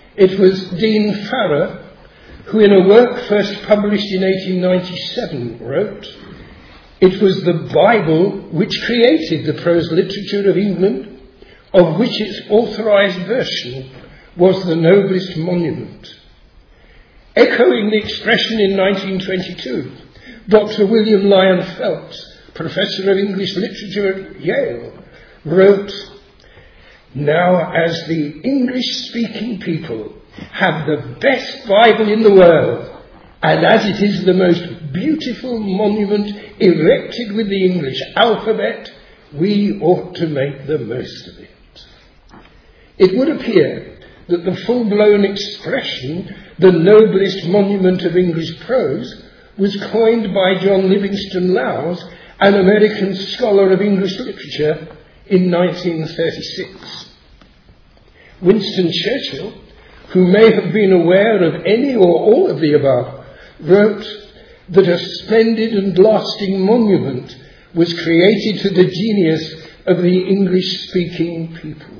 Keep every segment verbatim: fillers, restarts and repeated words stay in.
It was Dean Farrar who, in a work first published in eighteen ninety-seven, wrote, "It was the Bible which created the prose literature of England, of which its authorised version was the noblest monument." Echoing the expression in nineteen twenty-two, Doctor William Lyon Phelps, Professor of English Literature at Yale, wrote, "Now, as the English-speaking people have the best Bible in the world, and as it is the most beautiful monument erected with the English alphabet, we ought to make the most of it." It would appear that the full-blown expression, "the noblest monument of English prose," was coined by John Livingston Lowes, an American scholar of English literature, in nineteen thirty-six. Winston Churchill, who may have been aware of any or all of the above, wrote that a splendid and lasting monument was created to the genius of the English-speaking people.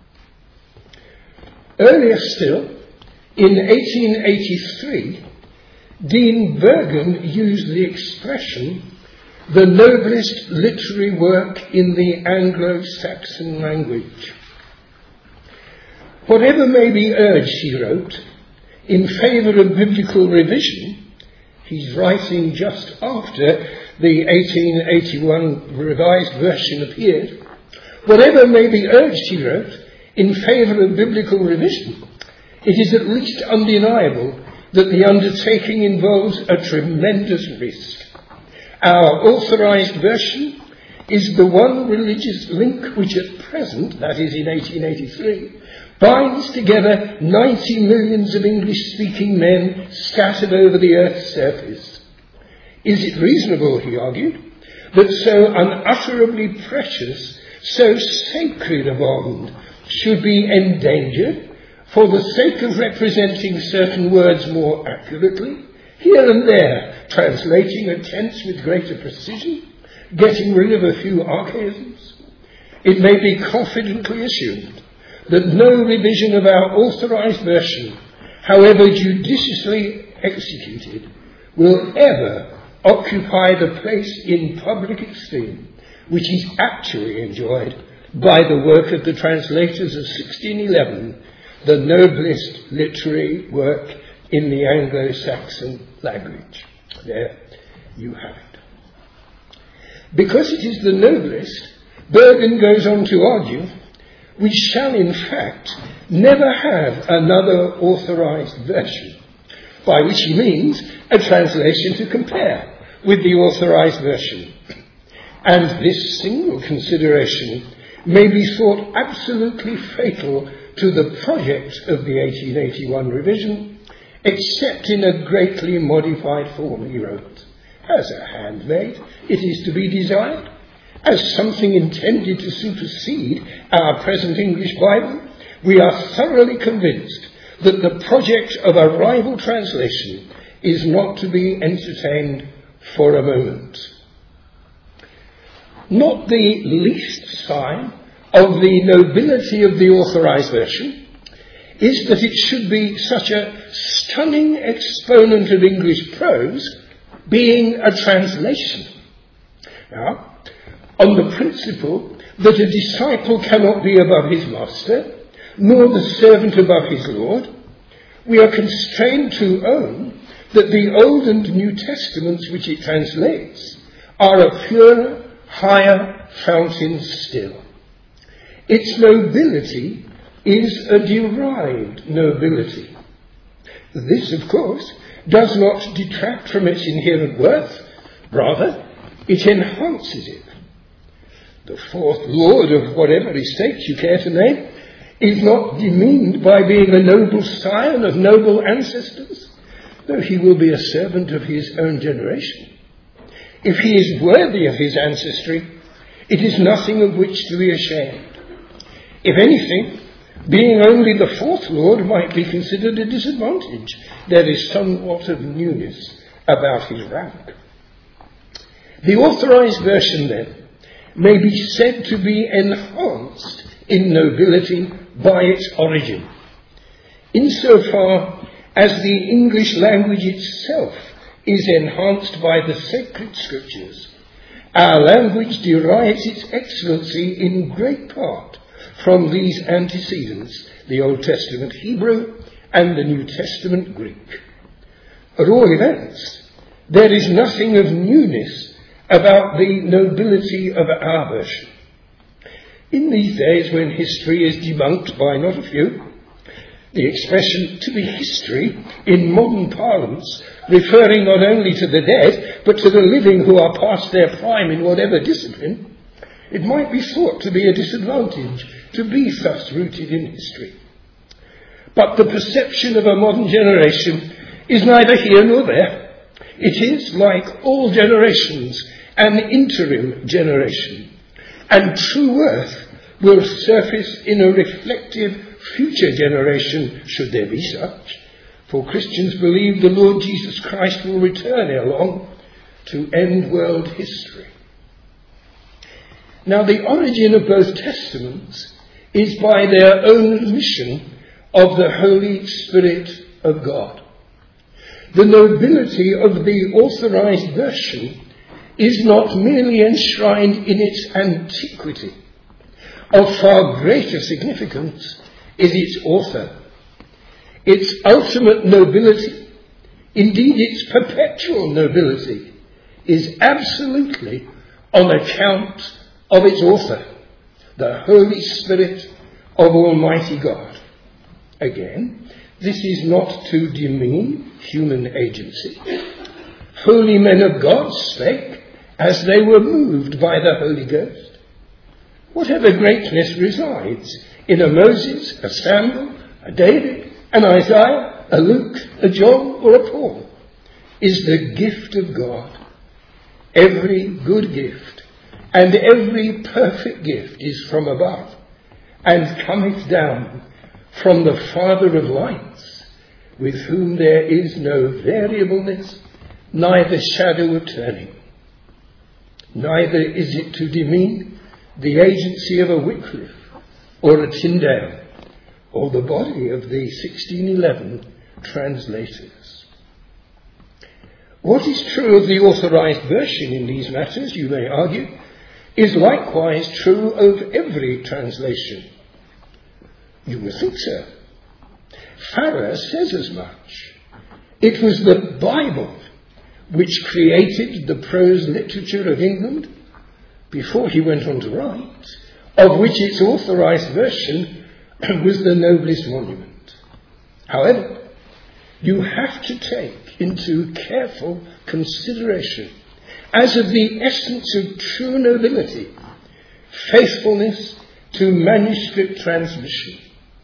Earlier still, in eighteen eighty-three, Dean Bergen used the expression, "the noblest literary work in the Anglo-Saxon language." Whatever may be urged, he wrote, in favour of biblical revision, he's writing just after the eighteen eighty-one revised version appeared, whatever may be urged, he wrote, in favour of biblical revision, it is at least undeniable that the undertaking involves a tremendous risk. Our authorised version is the one religious link which at present, that is in eighteen eighty-three, binds together ninety millions of English-speaking men scattered over the earth's surface. Is it reasonable, he argued, that so unutterably precious, so sacred a bond should be endangered for the sake of representing certain words more accurately, here and there translating a tense with greater precision, getting rid of a few archaisms? It may be confidently assumed that no revision of our authorised version, however judiciously executed, will ever occupy the place in public esteem which is actually enjoyed by the work of the translators of sixteen eleven, the noblest literary work in the Anglo-Saxon language. There you have it. Because it is the noblest, Bergen goes on to argue, we shall in fact never have another authorised version, by which he means a translation to compare with the authorised version. And this single consideration may be thought absolutely fatal to the project of the eighteen eighty-one revision, except in a greatly modified form, he wrote. As a handmaid, it is to be desired. As something intended to supersede our present English Bible, we are thoroughly convinced that the project of a rival translation is not to be entertained for a moment. Not the least sign of the nobility of the authorised version is that it should be such a stunning exponent of English prose, being a translation. Now, on the principle that a disciple cannot be above his master, nor the servant above his Lord, we are constrained to own that the Old and New Testaments which it translates are a purer, higher fountain still. Its nobility is a derived nobility. This, of course, does not detract from its inherent worth. Rather, it enhances it. The fourth lord of whatever estate you care to name is not demeaned by being a noble scion of noble ancestors, though he will be a servant of his own generation. If he is worthy of his ancestry, it is nothing of which to be ashamed. If anything, being only the fourth lord might be considered a disadvantage. There is somewhat of newness about his rank. The authorised version, then, may be said to be enhanced in nobility by its origin. insofar as the English language itself is enhanced by the sacred scriptures, our language derives its excellency in great part from these antecedents, the Old Testament Hebrew and the New Testament Greek. At all events, there is nothing of newness about the nobility of our version. In these days when history is debunked by not a few, the expression to be history in modern parlance, referring not only to the dead, but to the living who are past their prime in whatever discipline, it might be thought to be a disadvantage to be thus rooted in history. But the perception of a modern generation is neither here nor there. It is, like all generations, an interim generation, and true worth will surface in a reflective future generation, should there be such, for Christians believe the Lord Jesus Christ will return ere long to end world history. Now, the origin of both Testaments is by their own admission of the Holy Spirit of God. The nobility of the authorized version is not merely enshrined in its antiquity. Of far greater significance is its author. Its ultimate nobility, indeed its perpetual nobility, is absolutely on account of its author, the Holy Spirit of Almighty God. Again, this is not to demean human agency. Holy men of God spake as they were moved by the Holy Ghost. Whatever greatness resides in a Moses, a Samuel, a David, an Isaiah, a Luke, a John, or a Paul, is the gift of God. Every good gift and every perfect gift is from above, and cometh down from the Father of lights, with whom there is no variableness, neither shadow of turning. Neither is it to demean the agency of a Wycliffe or a Tyndale, or the body of the sixteen eleven translators. What is true of the authorized version in these matters, you may argue, is likewise true of every translation. You would think so. Farrer says as much. It was the Bible which created the prose literature of England before he went on to write, of which its authorized version was the noblest monument. However, you have to take into careful consideration, as of the essence of true nobility, faithfulness to manuscript transmission.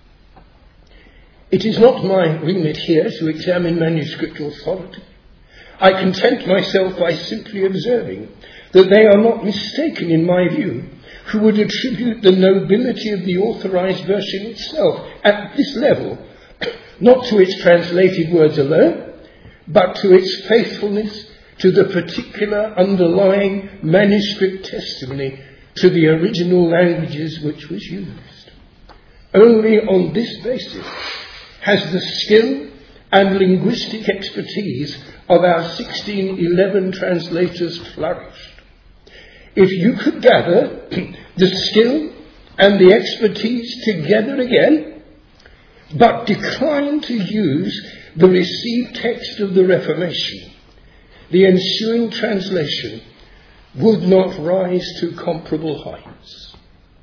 It is not my remit here to examine manuscript authority. I content myself by simply observing that they are not mistaken in my view who would attribute the nobility of the authorized version itself at this level, not to its translated words alone, but to its faithfulness to the particular underlying manuscript testimony to the original languages which was used. Only on this basis has the skill and linguistic expertise of our sixteen eleven translators flourished. If you could gather the skill and the expertise together again, but decline to use the received text of the Reformation, the ensuing translation would not rise to comparable heights.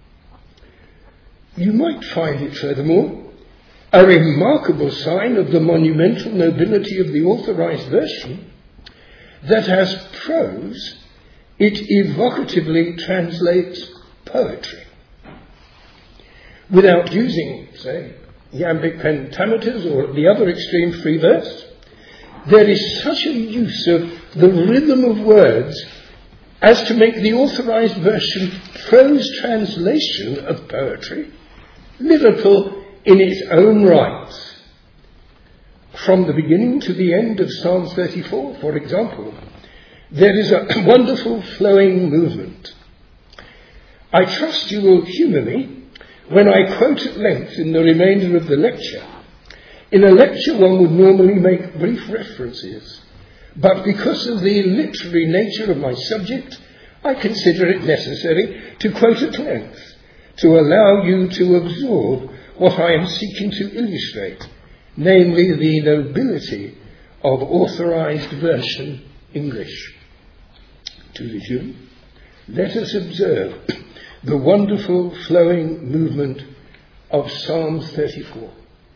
You might find it, furthermore, a remarkable sign of the monumental nobility of the authorized version that as prose it evocatively translates poetry. Without using, say, iambic pentameters or the other extreme free verse, there is such a use of the rhythm of words as to make the authorized version prose translation of poetry lyrical in its own right. From the beginning to the end of Psalm thirty-four, for example, there is a wonderful flowing movement. I trust you will humour me when I quote at length in the remainder of the lecture In a lecture one would normally make brief references, but because of the literary nature of my subject, I consider it necessary to quote at length, to allow you to absorb what I am seeking to illustrate, namely the nobility of authorized version English. To resume, let us observe the wonderful flowing movement of Psalm thirty-four.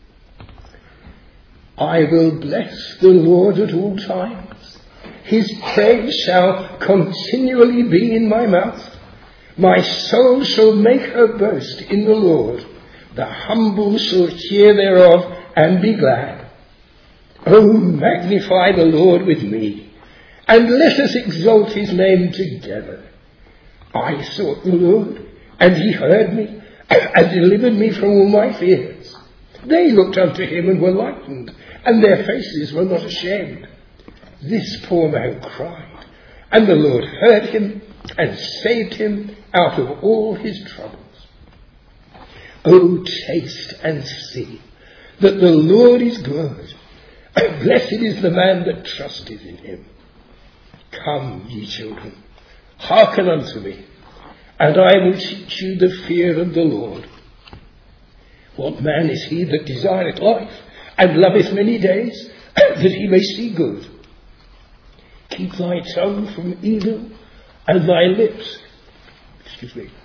I will bless the Lord at all times. His praise shall continually be in my mouth. My soul shall make her boast in the Lord. The humble shall hear thereof and be glad. Oh, magnify the Lord with me, and let us exalt his name together. I sought the Lord, and he heard me, and delivered me from all my fears. They looked unto him and were lightened, and their faces were not ashamed. This poor man cried, and the Lord heard him, and saved him out of all his troubles. Oh, taste and see that the Lord is good. Blessed is the man that trusteth in him. Come, ye children, hearken unto me, and I will teach you the fear of the Lord. What man is he that desireth life, and loveth many days, that he may see good? Keep thy tongue from evil, and thy lips, excuse me,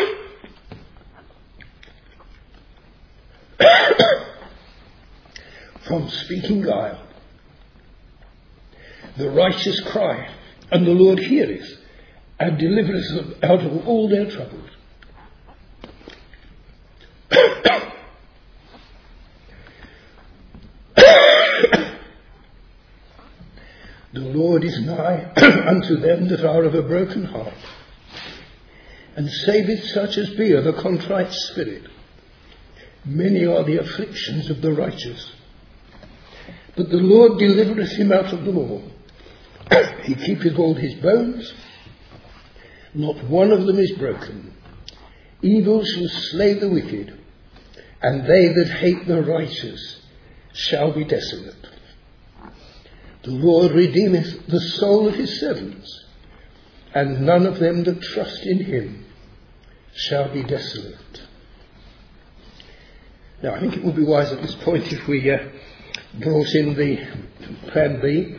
from speaking guile. The righteous cry, and the Lord heareth, and delivereth them out of all their troubles. The Lord is nigh unto them that are of a broken heart, and saveth such as be of a contrite spirit. Many are the afflictions of the righteous, but the Lord delivereth him out of them all. He keepeth all his bones, not one of them is broken. Evil shall slay the wicked, and they that hate the righteous shall be desolate. The Lord redeemeth the soul of his servants, and none of them that trust in him shall be desolate. Now, I think it would be wise at this point if we uh, brought in the plan B.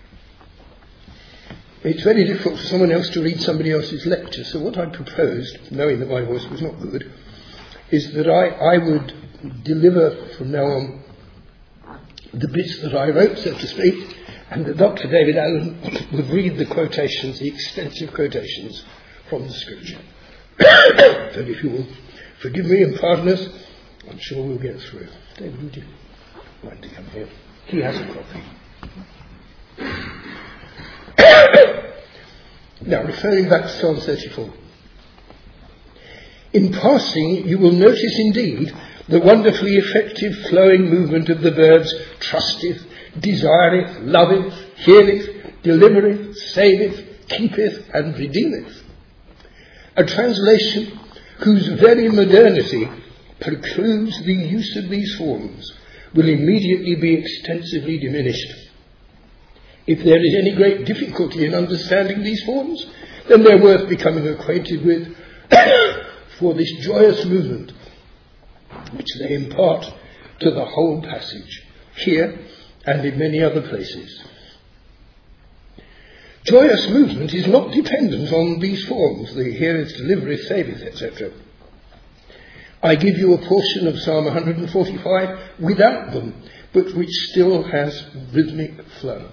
It's very difficult for someone else to read somebody else's lecture, so what I proposed, knowing that my voice was not good, is that I, I would deliver from now on the bits that I wrote, so to speak, and that Doctor David Allen would read the quotations, the extensive quotations from the scripture. So if you will forgive me and pardon us, I'm sure we'll get through. David, would you mind to come here? He has a copy. Now, referring back to Psalm thirty-four. In passing, you will notice indeed the wonderfully effective flowing movement of the verbs trusteth, desireth, loveth, heareth, delivereth, saveth, keepeth, and redeemeth. A translation whose very modernity precludes the use of these forms will immediately be extensively diminished. If there is any great difficulty in understanding these forms, then they're worth becoming acquainted with for this joyous movement which they impart to the whole passage, here and in many other places. Joyous movement is not dependent on these forms, the heareth, delivereth, saveth, et cetera. I give you a portion of Psalm one forty-five without them, but which still has rhythmic flow.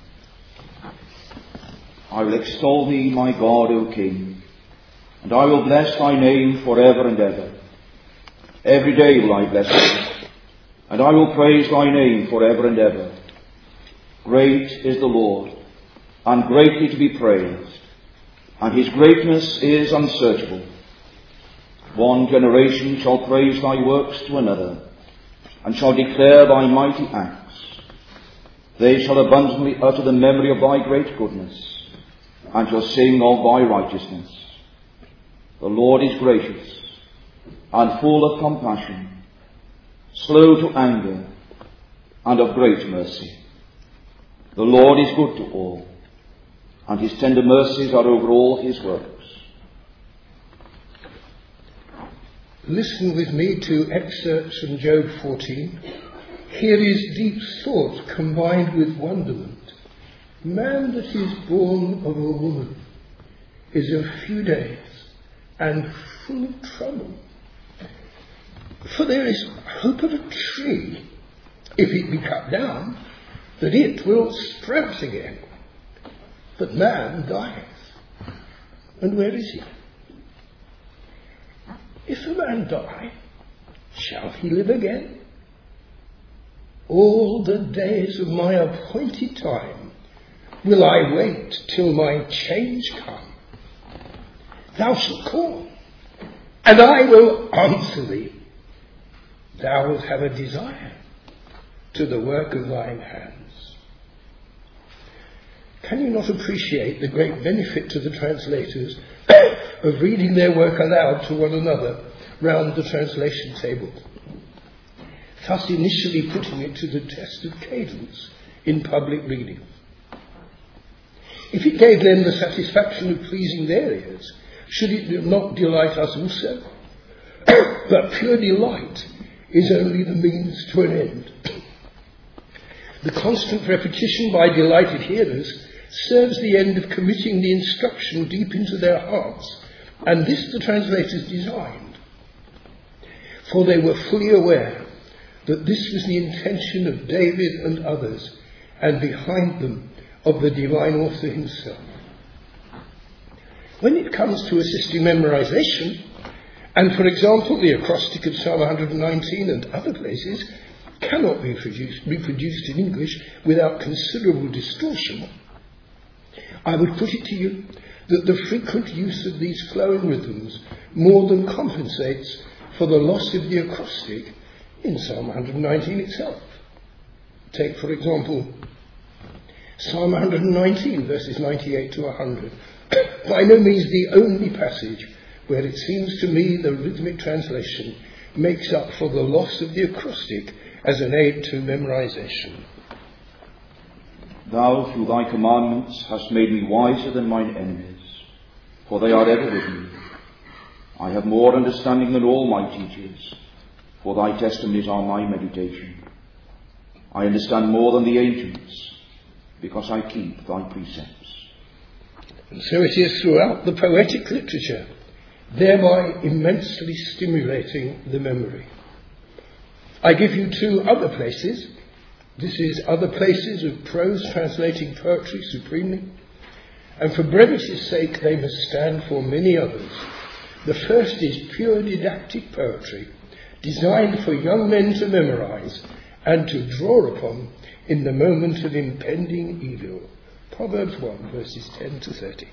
I will extol thee, my God, O King, and I will bless thy name for ever and ever. Every day will I bless thee, and I will praise thy name for ever and ever. Great is the Lord, and greatly to be praised, and his greatness is unsearchable. One generation shall praise thy works to another, and shall declare thy mighty acts. They shall abundantly utter the memory of thy great goodness, and shall sing of thy righteousness. The Lord is gracious, and full of compassion, slow to anger, and of great mercy. The Lord is good to all, and his tender mercies are over all his works. Listen with me to excerpts from Job fourteen. Here is deep thought combined with wonderment. Man that is born of a woman is of few days and full of trouble. For there is hope of a tree, if it be cut down, that it will sprout again. But man dieth, and where is he? If a man die, shall he live again? All the days of my appointed time will I wait till my change come. Thou shalt call, and I will answer thee. Thou wilt have a desire to the work of thine hands. Can you not appreciate the great benefit to the translators of reading their work aloud to one another round the translation table, thus initially putting it to the test of cadence in public reading? If it gave them the satisfaction of pleasing their ears, should it not delight us also? But pure delight is only the means to an end. The constant repetition by delighted hearers serves the end of committing the instruction deep into their hearts, and this the translators designed. For they were fully aware that this was the intention of David and others, and behind them of the divine author himself. When it comes to assisting memorization, and for example the acrostic of Psalm one nineteen and other places cannot be produced, reproduced in English without considerable distortion, I would put it to you that the frequent use of these flowing rhythms more than compensates for the loss of the acrostic in Psalm one nineteen itself. Take, for example, Psalm one nineteen, verses ninety-eight to one hundred. By no means the only passage where it seems to me the rhythmic translation makes up for the loss of the acrostic as an aid to memorization. Thou, through thy commandments, hast made me wiser than mine enemies, for they are ever with me. I have more understanding than all my teachers, for thy testimonies are my meditation. I understand more than the ancients, because I keep thy precepts. And so it is throughout the poetic literature, thereby immensely stimulating the memory. I give you two other places. This is other places of prose translating poetry supremely, and for brevity's sake they must stand for many others. The first is pure didactic poetry, designed for young men to memorize and to draw upon in the moment of impending evil. Proverbs one, verses ten to thirty.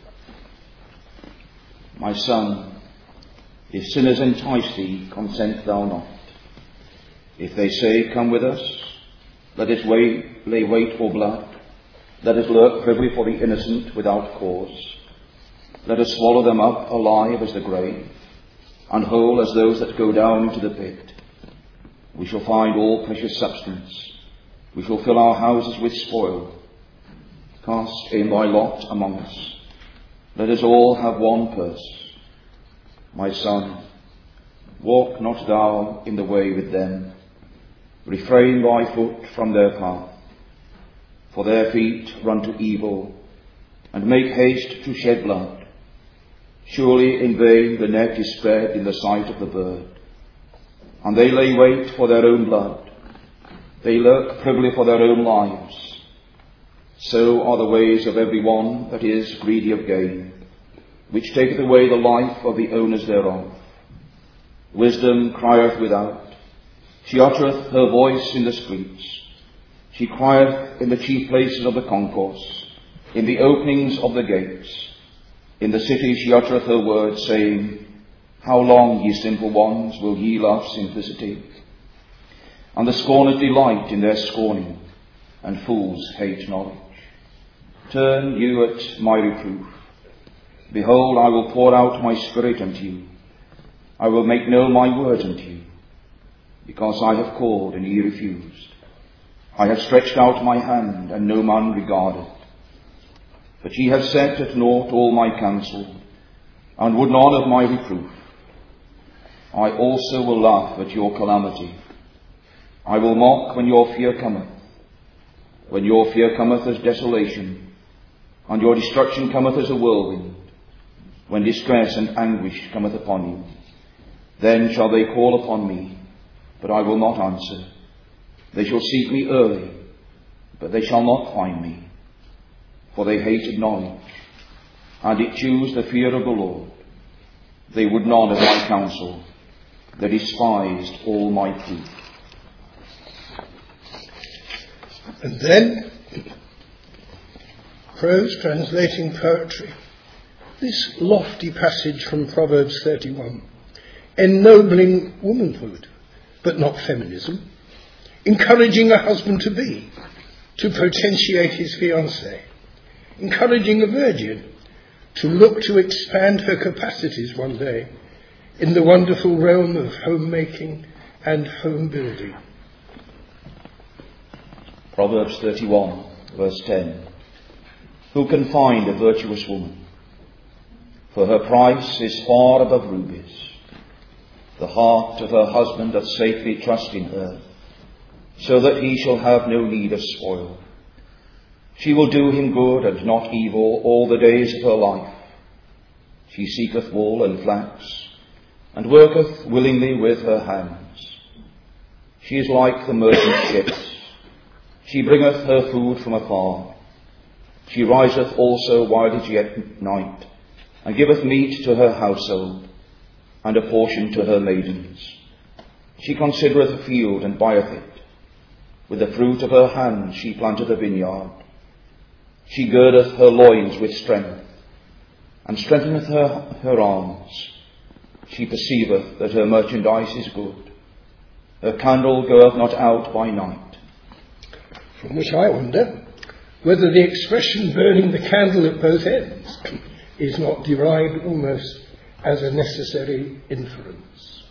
My son, if sinners entice thee, consent thou not. If they say, come with us, let us wait, lay wait for blood. Let us lurk privily for the innocent without cause. Let us swallow them up alive as the grave, and whole as those that go down into the pit. We shall find all precious substance. We shall fill our houses with spoil. Cast in thy lot among us. Let us all have one purse. My son, walk not thou in the way with them. Refrain thy foot from their path. For their feet run to evil, and make haste to shed blood. Surely in vain the net is spread in the sight of the bird, and they lay wait for their own blood. They lurk privily for their own lives. So are the ways of every one that is greedy of gain, which taketh away the life of the owners thereof. Wisdom crieth without. She uttereth her voice in the streets. She crieth in the chief places of the concourse, in the openings of the gates. In the city she uttereth her words, saying, How long, ye simple ones, will ye love simplicity? And the scorners delight in their scorning, and fools hate knowledge. Turn you at my reproof. Behold, I will pour out my spirit unto you. I will make known my words unto you, because I have called and ye refused. I have stretched out my hand, and no man regarded. But ye have set at naught all my counsel, and would none of my reproof. I also will laugh at your calamity. I will mock when your fear cometh. When your fear cometh as desolation, and your destruction cometh as a whirlwind, when distress and anguish cometh upon you, then shall they call upon me, but I will not answer. They shall seek me early, but they shall not find me. For they hated knowledge, and did choose the fear of the Lord. They would none of my counsel. They despised all my proof. And then, prose translating poetry. This lofty passage from Proverbs thirty-one, ennobling womanhood, but not feminism, encouraging a husband to be, to potentiate his fiancée, encouraging a virgin to look to expand her capacities one day in the wonderful realm of homemaking and home building. Proverbs thirty-one, verse ten. Who can find a virtuous woman? For her price is far above rubies. The heart of her husband doth safely trust in her, so that he shall have no need of spoil. She will do him good and not evil all the days of her life. She seeketh wool and flax, and worketh willingly with her hands. She is like the merchant ships. She bringeth her food from afar. She riseth also while it is yet night, and giveth meat to her household, and a portion to her maidens. She considereth a field, and buyeth it. With the fruit of her hand she planteth a vineyard. She girdeth her loins with strength, and strengtheneth her, her arms. She perceiveth that her merchandise is good. Her candle goeth not out by night. From which I wonder whether the expression burning the candle at both ends is not derived almost as a necessary inference.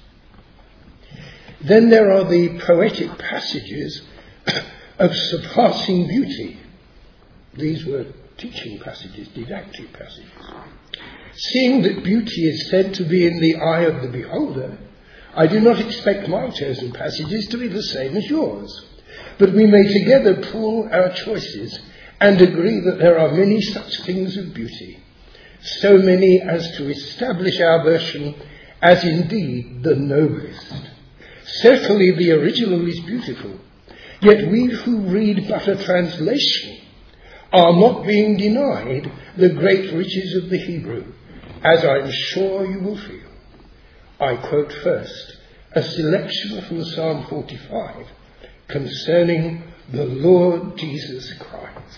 Then there are the poetic passages of surpassing beauty. These were teaching passages, didactic passages. Seeing that beauty is said to be in the eye of the beholder, I do not expect my chosen passages to be the same as yours, but we may together pool our choices and agree that there are many such things of beauty, so many as to establish our version as indeed the noblest. Certainly the original is beautiful, yet we who read but a translation are not being denied the great riches of the Hebrew, as I'm sure you will feel. I quote first a selection from Psalm forty-five concerning the Lord Jesus Christ.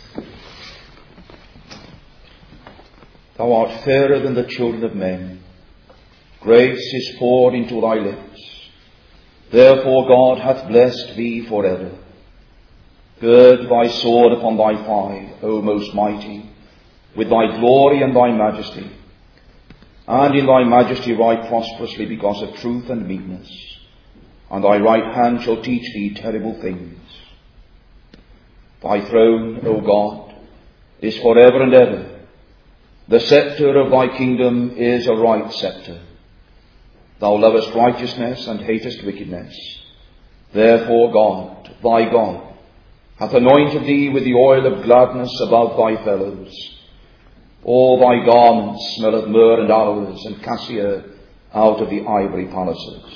Thou art fairer than the children of men. Grace is poured into thy lips. Therefore God hath blessed thee forever. Gird thy sword upon thy thigh, O most mighty, with thy glory and thy majesty. And in thy majesty ride prosperously because of truth and meekness. And thy right hand shall teach thee terrible things. Thy throne, O God, is forever and ever. The sceptre of thy kingdom is a right sceptre. Thou lovest righteousness and hatest wickedness. Therefore God, thy God, hath anointed thee with the oil of gladness above thy fellows. All thy garments smell of myrrh and aloes and cassia out of the ivory palaces.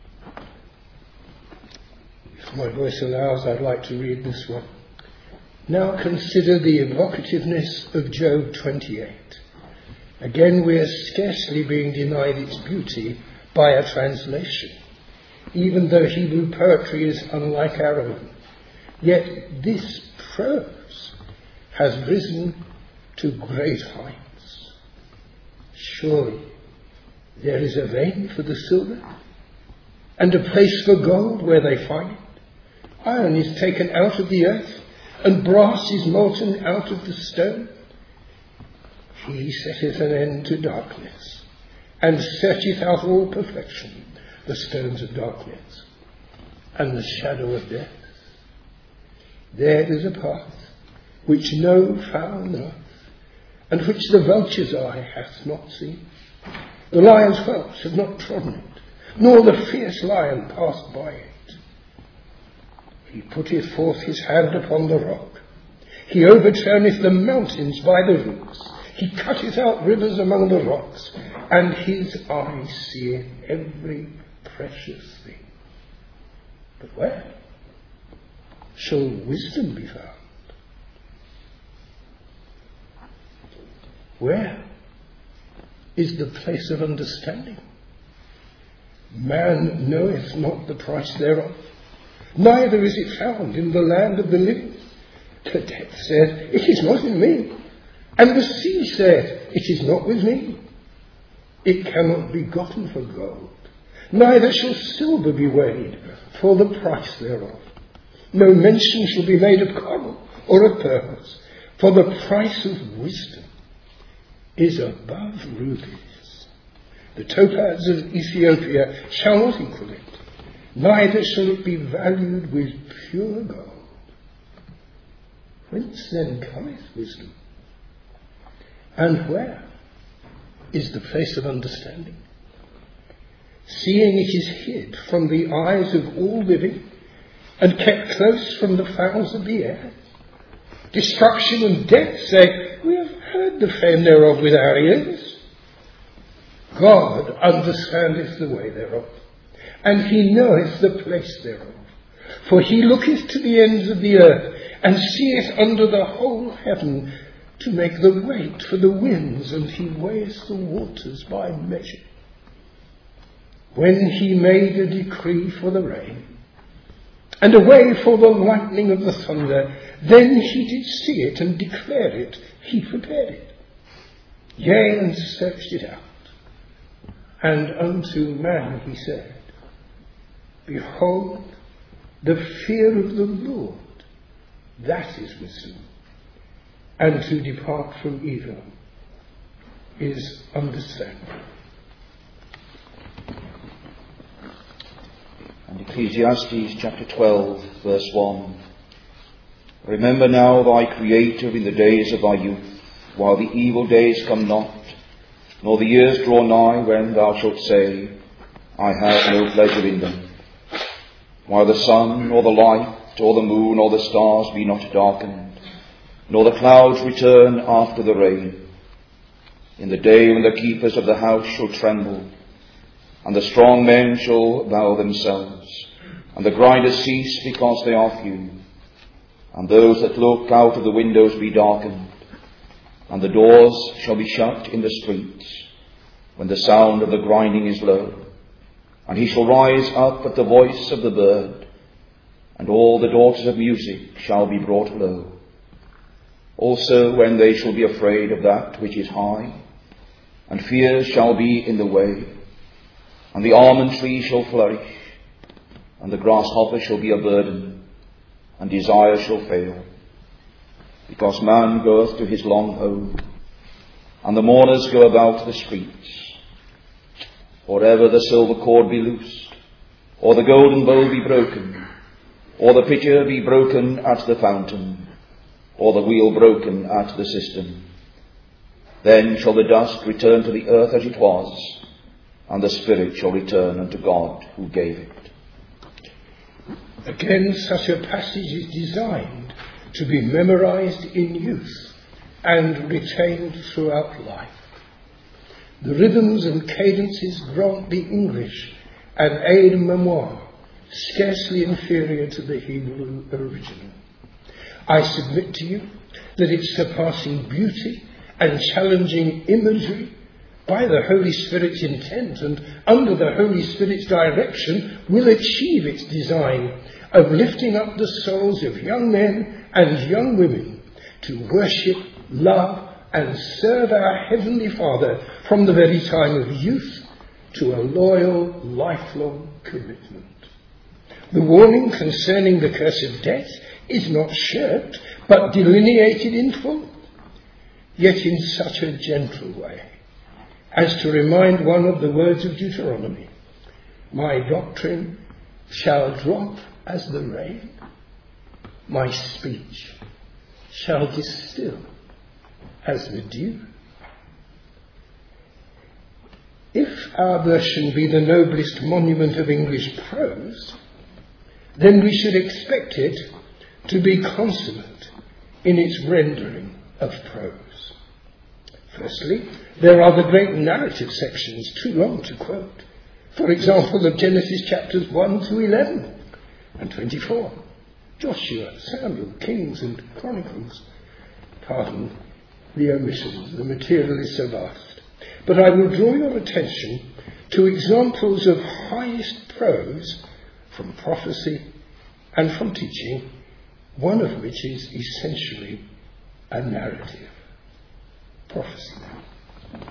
If my voice allows, I'd like to read this one. Now consider the evocativeness of Job twenty-eight. Again, we are scarcely being denied its beauty by a translation, even though Hebrew poetry is unlike our own. Yet this prose has risen to great heights. Surely there is a vein for the silver, and a place for gold where they find it. Iron is taken out of the earth, and brass is molten out of the stone. He setteth an end to darkness, and searcheth out all perfection, the stones of darkness, and the shadow of death. There is a path which no fowl knows, and which the vulture's eye hath not seen. The lion's whelps have not trodden it, nor the fierce lion passed by it. He putteth forth his hand upon the rock. He overturneth the mountains by the roots. He cutteth out rivers among the rocks, and his eye seeth every precious thing. But where shall wisdom be found? Where is the place of understanding? Man knoweth not the price thereof, neither is it found in the land of the living. The death said, it is not in me. And the sea said, it is not with me. It cannot be gotten for gold, neither shall silver be weighed for the price thereof. No mention shall be made of coral or of pearls, for the price of wisdom is above rubies. The topaz of Ethiopia shall not equal it, neither shall it be valued with pure gold. Whence then cometh wisdom? And where is the place of understanding? Seeing it is hid from the eyes of all living, and kept close from the fowls of the air. Destruction and death say, we have heard the fame thereof with our ears. God understandeth the way thereof, and he knoweth the place thereof. For he looketh to the ends of the earth, and seeth under the whole heaven, to make the weight for the winds, and he weigheth the waters by measure. When he made a decree for the rain, and a way for the lightning of the thunder, then he did see it and declare it. He prepared it, yea, and searched it out. And unto man he said, behold, the fear of the Lord, that is wisdom, and to depart from evil is understanding. And Ecclesiastes chapter twelve, verse one. Remember now thy Creator in the days of thy youth, while the evil days come not, nor the years draw nigh, when thou shalt say, I have no pleasure in them. While the sun, or the light, or the moon, or the stars be not darkened, nor the clouds return after the rain. In the day when the keepers of the house shall tremble, and the strong men shall bow themselves, and the grinders cease because they are few, and those that look out of the windows be darkened, and the doors shall be shut in the streets, when the sound of the grinding is low. And he shall rise up at the voice of the bird, and all the daughters of music shall be brought low. Also when they shall be afraid of that which is high, and fear shall be in the way, and the almond tree shall flourish, and the grasshopper shall be a burden, and desire shall fail. Because man goeth to his long home, and the mourners go about the streets. Or ever the silver cord be loosed, or the golden bowl be broken, or the pitcher be broken at the fountain, or the wheel broken at the cistern. Then shall the dust return to the earth as it was, and the spirit shall return unto God who gave it. Again, such a passage is designed to be memorized in youth and retained throughout life. The rhythms and cadences grant the English an aide-memoire scarcely inferior to the Hebrew original. I submit to you that its surpassing beauty and challenging imagery, by the Holy Spirit's intent and under the Holy Spirit's direction, will achieve its design of lifting up the souls of young men and young women to worship, love, and serve our Heavenly Father from the very time of youth to a loyal, lifelong commitment. The warning concerning the curse of death is not shirked, but delineated in full, yet in such a gentle way as to remind one of the words of Deuteronomy, my doctrine shall drop as the rain, my speech shall distill as the dew. If our version be the noblest monument of English prose, then we should expect it to be consummate in its rendering of prose. Firstly, there are the great narrative sections, too long to quote. For example, of Genesis chapters one to eleven and twenty-four, Joshua, Samuel, Kings and Chronicles. Pardon the omissions, the material is so vast. But I will draw your attention to examples of highest prose from prophecy and from teaching, one of which is essentially a narrative. Prophecy now.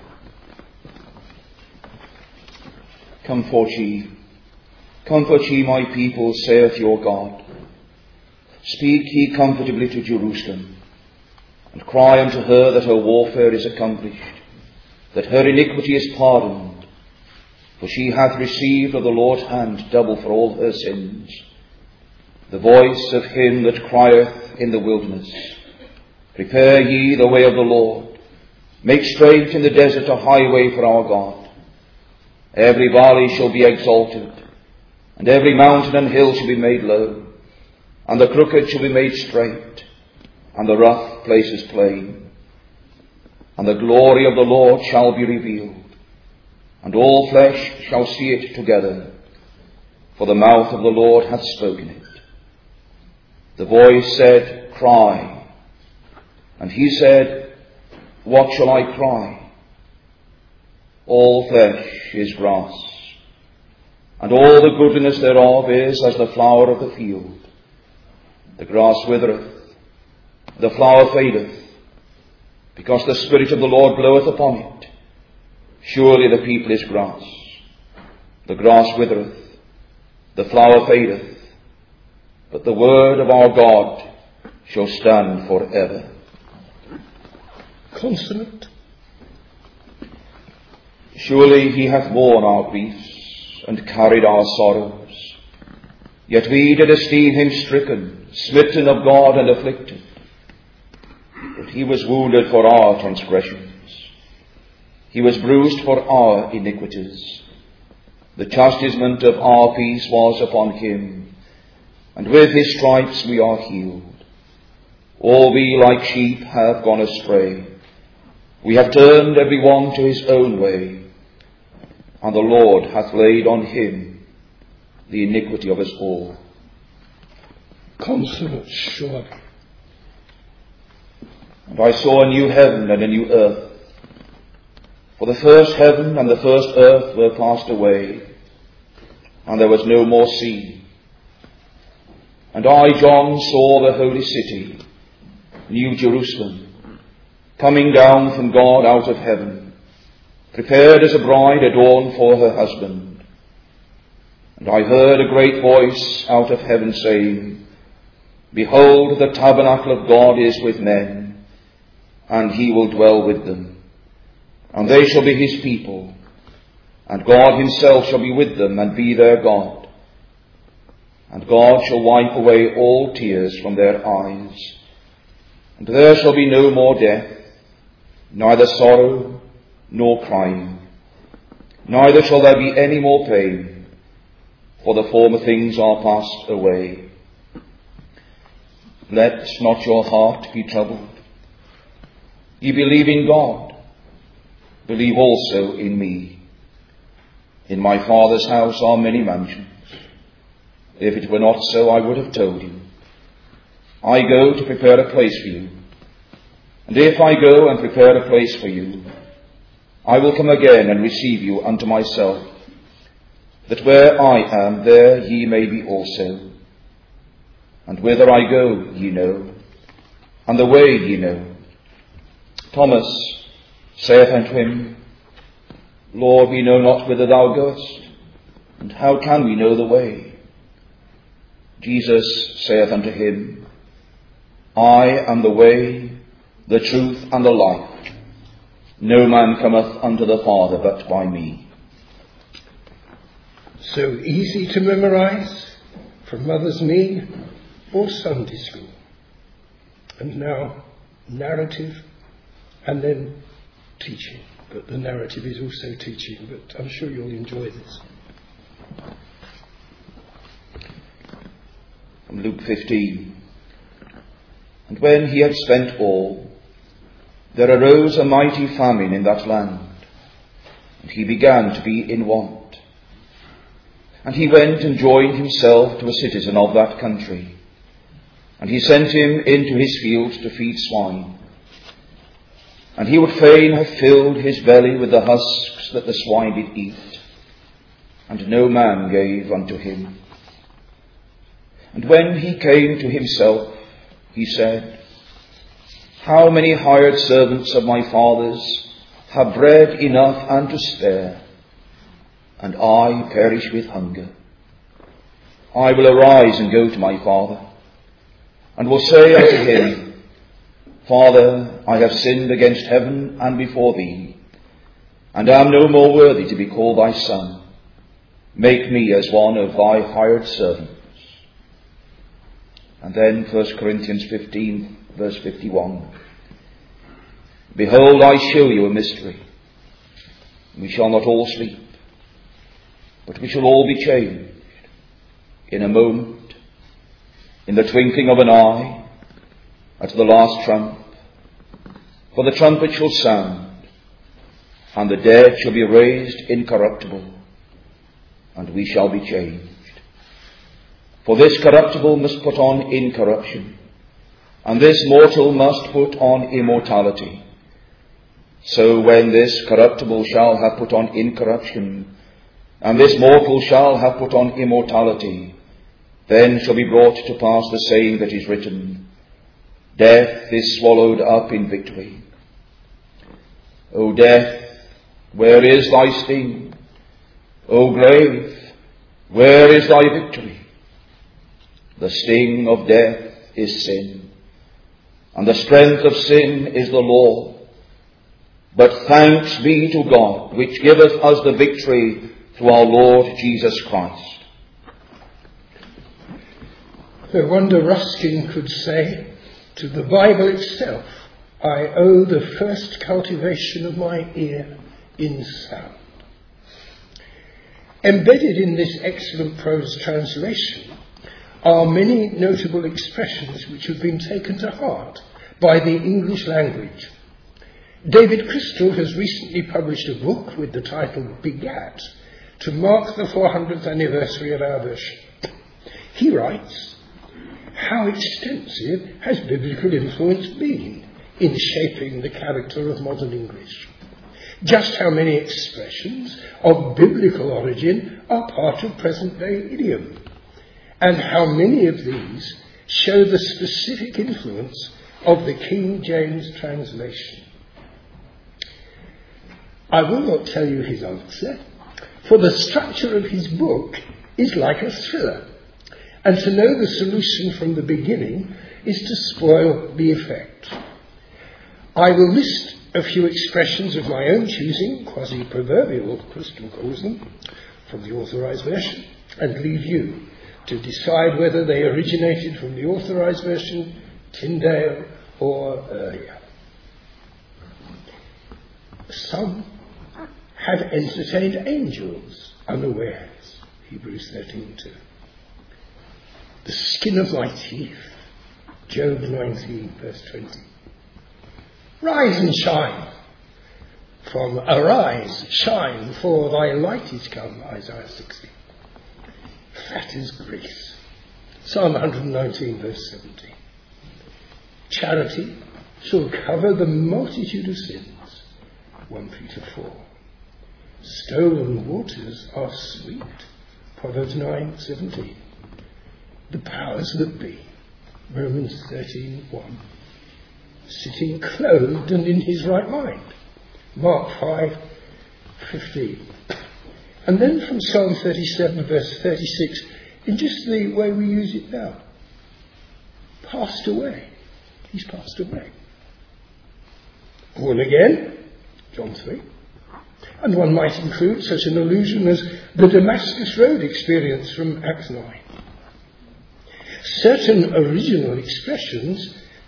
Comfort ye, comfort ye my people, saith your God. Speak ye comfortably to Jerusalem, and cry unto her that her warfare is accomplished, that her iniquity is pardoned, for she hath received of the Lord's hand double for all her sins. The voice of him that crieth in the wilderness, prepare ye the way of the Lord, make straight in the desert a highway for our God. Every valley shall be exalted, and every mountain and hill shall be made low, and the crooked shall be made straight, and the rough places plain. And the glory of the Lord shall be revealed, and all flesh shall see it together, for the mouth of the Lord hath spoken it. The voice said, Cry. And he said, What shall I cry? All flesh is grass, and all the goodliness thereof is as the flower of the field. The grass withereth, the flower fadeth, because the Spirit of the Lord bloweth upon it. Surely the people is grass. The grass withereth, the flower fadeth, but the word of our God shall stand for ever. Consonant. Surely he hath borne our griefs, and carried our sorrows. Yet we did esteem him stricken, smitten of God, and afflicted. But he was wounded for our transgressions, he was bruised for our iniquities. The chastisement of our peace was upon him, and with his stripes we are healed. All we like sheep have gone astray, we have turned every one to his own way, and the Lord hath laid on him the iniquity of us all. Consonant, sure. And I saw a new heaven and a new earth. For the first heaven and the first earth were passed away, and there was no more sea. And I, John, saw the holy city, New Jerusalem, coming down from God out of heaven, prepared as a bride adorned for her husband. And I heard a great voice out of heaven saying, Behold, the tabernacle of God is with men, and he will dwell with them. And they shall be his people, and God himself shall be with them and be their God. And God shall wipe away all tears from their eyes, and there shall be no more death, neither sorrow nor crying, neither shall there be any more pain, for the former things are passed away. Let not your heart be troubled. Ye believe in God, believe also in me. In my Father's house are many mansions. If it were not so, I would have told you. I go to prepare a place for you. And if I go and prepare a place for you, I will come again and receive you unto myself, that where I am, there ye may be also. And whither I go, ye know, and the way ye know. Thomas saith unto him, Lord, we know not whither thou goest, and how can we know the way? Jesus saith unto him, I am the way, the truth, and the life. No man cometh unto the Father but by me. So easy to memorize from Mother's Knee or Sunday School. and now narrative, and then teaching. But the narrative is also teaching, but I'm sure you'll enjoy this. From Luke fifteen. And when he had spent all, there arose a mighty famine in that land, and he began to be in want. And he went and joined himself to a citizen of that country, and he sent him into his field to feed swine. And he would fain have filled his belly with the husks that the swine did eat, and no man gave unto him. And when he came to himself, he said, How many hired servants of my father's have bread enough and to spare, and I perish with hunger? I will arise and go to my father, and will say unto him, Father, I have sinned against heaven and before thee, and am no more worthy to be called thy son. Make me as one of thy hired servants. And then First Corinthians fifteen, verse fifty-one. Behold, I show you a mystery. We shall not all sleep, but we shall all be changed in a moment, in the twinkling of an eye, at the last trump. For the trumpet shall sound, and the dead shall be raised incorruptible, and we shall be changed. For this corruptible must put on incorruption, and this mortal must put on immortality. So when this corruptible shall have put on incorruption, and this mortal shall have put on immortality, then shall be brought to pass the saying that is written, Death is swallowed up in victory. O death, where is thy sting? O grave, where is thy victory? The sting of death is sin, and the strength of sin is the law. But thanks be to God, which giveth us the victory through our Lord Jesus Christ. No wonder Ruskin could say, to the Bible itself I owe the first cultivation of my ear in sound. Embedded in this excellent prose translation are many notable expressions which have been taken to heart by the English language. David Crystal has recently published a book with the title Begat to mark the four hundredth anniversary of our version. He writes, How extensive has biblical influence been in shaping the character of modern English? Just how many expressions of biblical origin are part of present-day idiom? And how many of these show the specific influence of the King James translation? I will not tell you his answer, for the structure of his book is like a thriller, and to know the solution from the beginning is to spoil the effect. I will list a few expressions of my own choosing, quasi-proverbial, Crystal calls them, from the Authorized Version, and leave you to decide whether they originated from the Authorized Version, Tyndale, or earlier. Some have entertained angels unawares, Hebrews thirteen two. The skin of my teeth, Job nineteen, verse twenty. Rise and shine, from arise, shine, for thy light is come, Isaiah sixty. Fat as grease, Psalm one nineteen, verse seventy. Charity shall cover the multitude of sins, First Peter four. Stolen waters are sweet, Proverbs nine seventeen. The powers that be, Romans thirteen one. Sitting clothed and in his right mind, Mark five fifteen. And then from Psalm thirty-seven, verse thirty-six, in just the way we use it now. Passed away. He's passed away. Born again, John three. And one might include such an allusion as the Damascus Road experience from Acts nine. Certain original expressions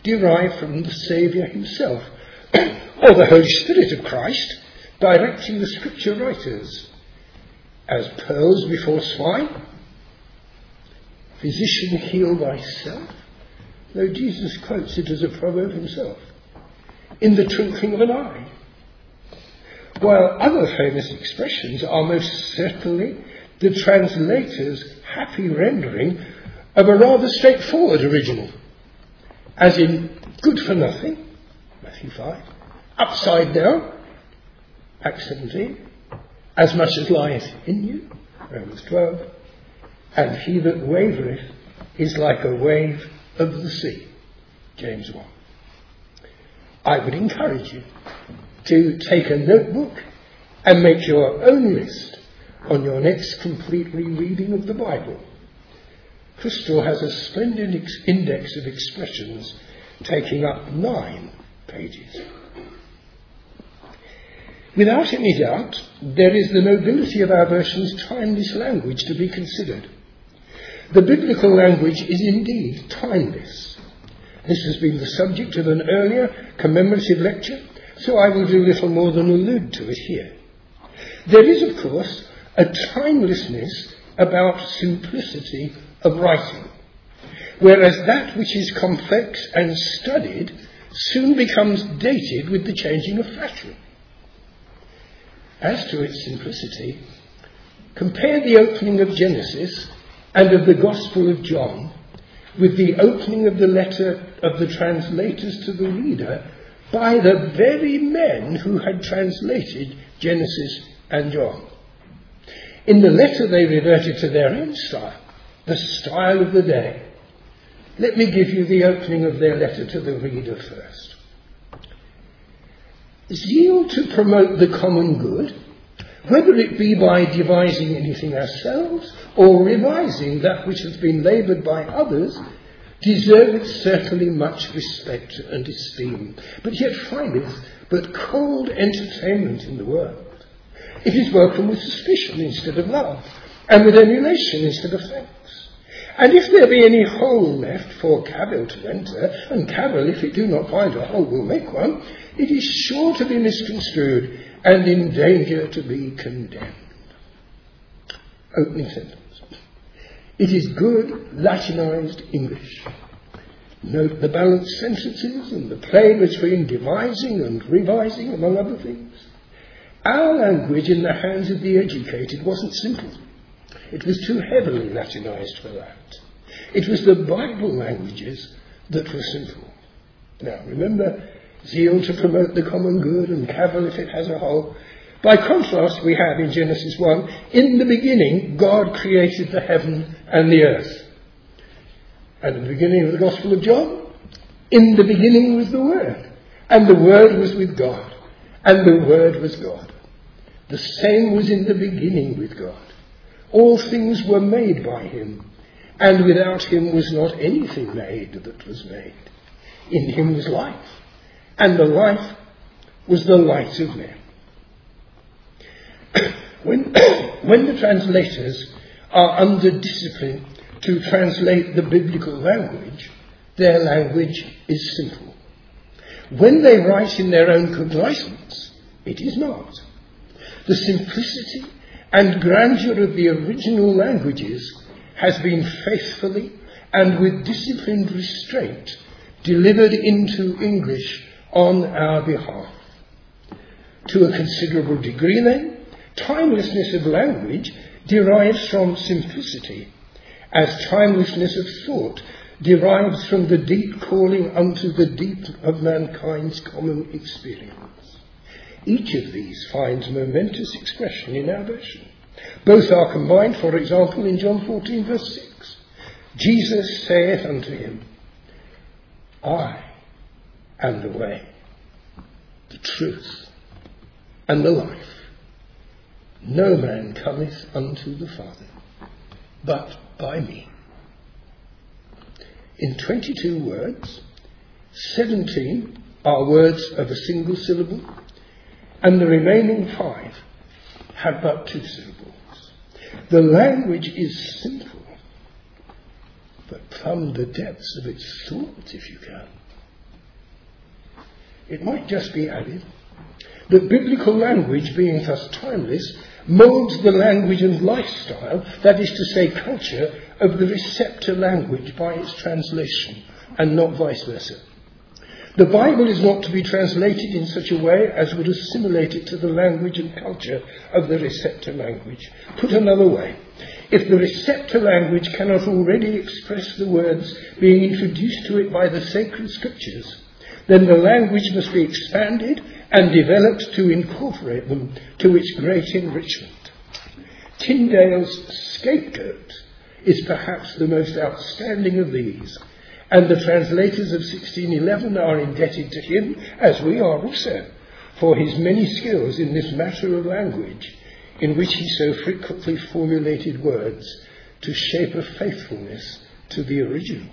derived from the Saviour himself, or the Holy Spirit of Christ directing the scripture writers, as pearls before swine. Physician, heal thyself. No, Jesus quotes it as a proverb himself. In the twinkling of an eye. While other famous expressions are most certainly the translator's happy rendering of a rather straightforward original, as in good for nothing, Matthew five, upside down, Acts seventeen, as much as lieth in you, Romans twelve, and he that wavereth is like a wave of the sea, James one. I would encourage you to take a notebook and make your own list on your next complete rereading of the Bible. Crystal has a splendid ex- index of expressions taking up nine pages. Without any doubt, there is the nobility of our version's timeless language to be considered. The biblical language is indeed timeless. This has been the subject of an earlier commemorative lecture, so I will do little more than allude to it here. There is, of course, a timelessness about simplicity of writing, whereas that which is complex and studied soon becomes dated with the changing of fashion. As to its simplicity, compare the opening of Genesis and of the Gospel of John with the opening of the letter of the translators to the reader by the very men who had translated Genesis and John. In the letter they reverted to their own style, the style of the day. Let me give you the opening of their letter to the reader first. Zeal to promote the common good, whether it be by devising anything ourselves or revising that which has been laboured by others, deserveth certainly much respect and esteem, but yet findeth but cold entertainment in the world. It is welcome with suspicion instead of love, and with emulation instead of thanks. And if there be any hole left for cavil to enter, and cavil, if it do not find a hole, will make one, it is sure to be misconstrued and in danger to be condemned. Opening sentence. It is good Latinized English. Note the balanced sentences and the play between devising and revising, among other things. Our language in the hands of the educated wasn't simple. It was too heavily Latinized for that. It was the Bible languages that were simple. Now, remember, zeal to promote the common good and cavil if it has a hole. By contrast, we have in Genesis one, in the beginning, God created the heaven and the earth. And in the beginning of the Gospel of John, in the beginning was the Word, and the Word was with God, and the Word was God. The same was in the beginning with God. All things were made by him, and without him was not anything made that was made. In him was life, and the life was the light of men. When, when the translators are under discipline to translate the biblical language, their language is simple. When they write in their own contrivance, it is not. The simplicity and grandeur of the original languages has been faithfully and with disciplined restraint delivered into English on our behalf. To a considerable degree, then, timelessness of language derives from simplicity, as timelessness of thought derives from the deep calling unto the deep of mankind's common experience. Each of these finds momentous expression in our version. Both are combined, for example, in John fourteen, verse six. Jesus saith unto him, I am the way, the truth, and the life. No man cometh unto the Father, but by me. In twenty-two words, seventeen are words of a single syllable, and the remaining five have but two syllables. The language is simple, but plumb the depths of its thought if you can. it might just be added that biblical language, being thus timeless, moulds the language and lifestyle, that is to say culture, of the receptor language by its translation, and not vice versa. The Bible is not to be translated in such a way as would assimilate it to the language and culture of the receptor language. Put another way, if the receptor language cannot already express the words being introduced to it by the sacred scriptures, then the language must be expanded and developed to incorporate them to its great enrichment. Tyndale's Scapegoat is perhaps the most outstanding of these, and the translators of sixteen eleven are indebted to him, as we are also, for his many skills in this matter of language, in which he so frequently formulated words to shape a faithfulness to the original.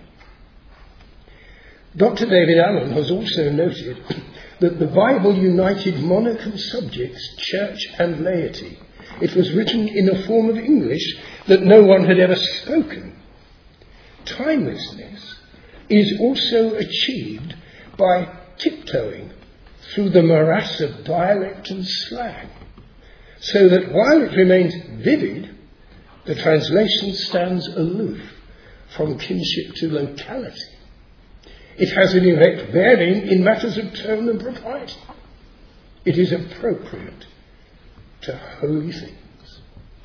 Doctor David Allen has also noted that the Bible united monarch and subjects, church and laity. It was written in a form of English that no one had ever spoken. Timelessness is also achieved by tiptoeing through the morass of dialect and slang, so that while it remains vivid, the translation stands aloof from kinship to locality. It has an erect bearing in matters of tone and propriety. It is appropriate to holy things.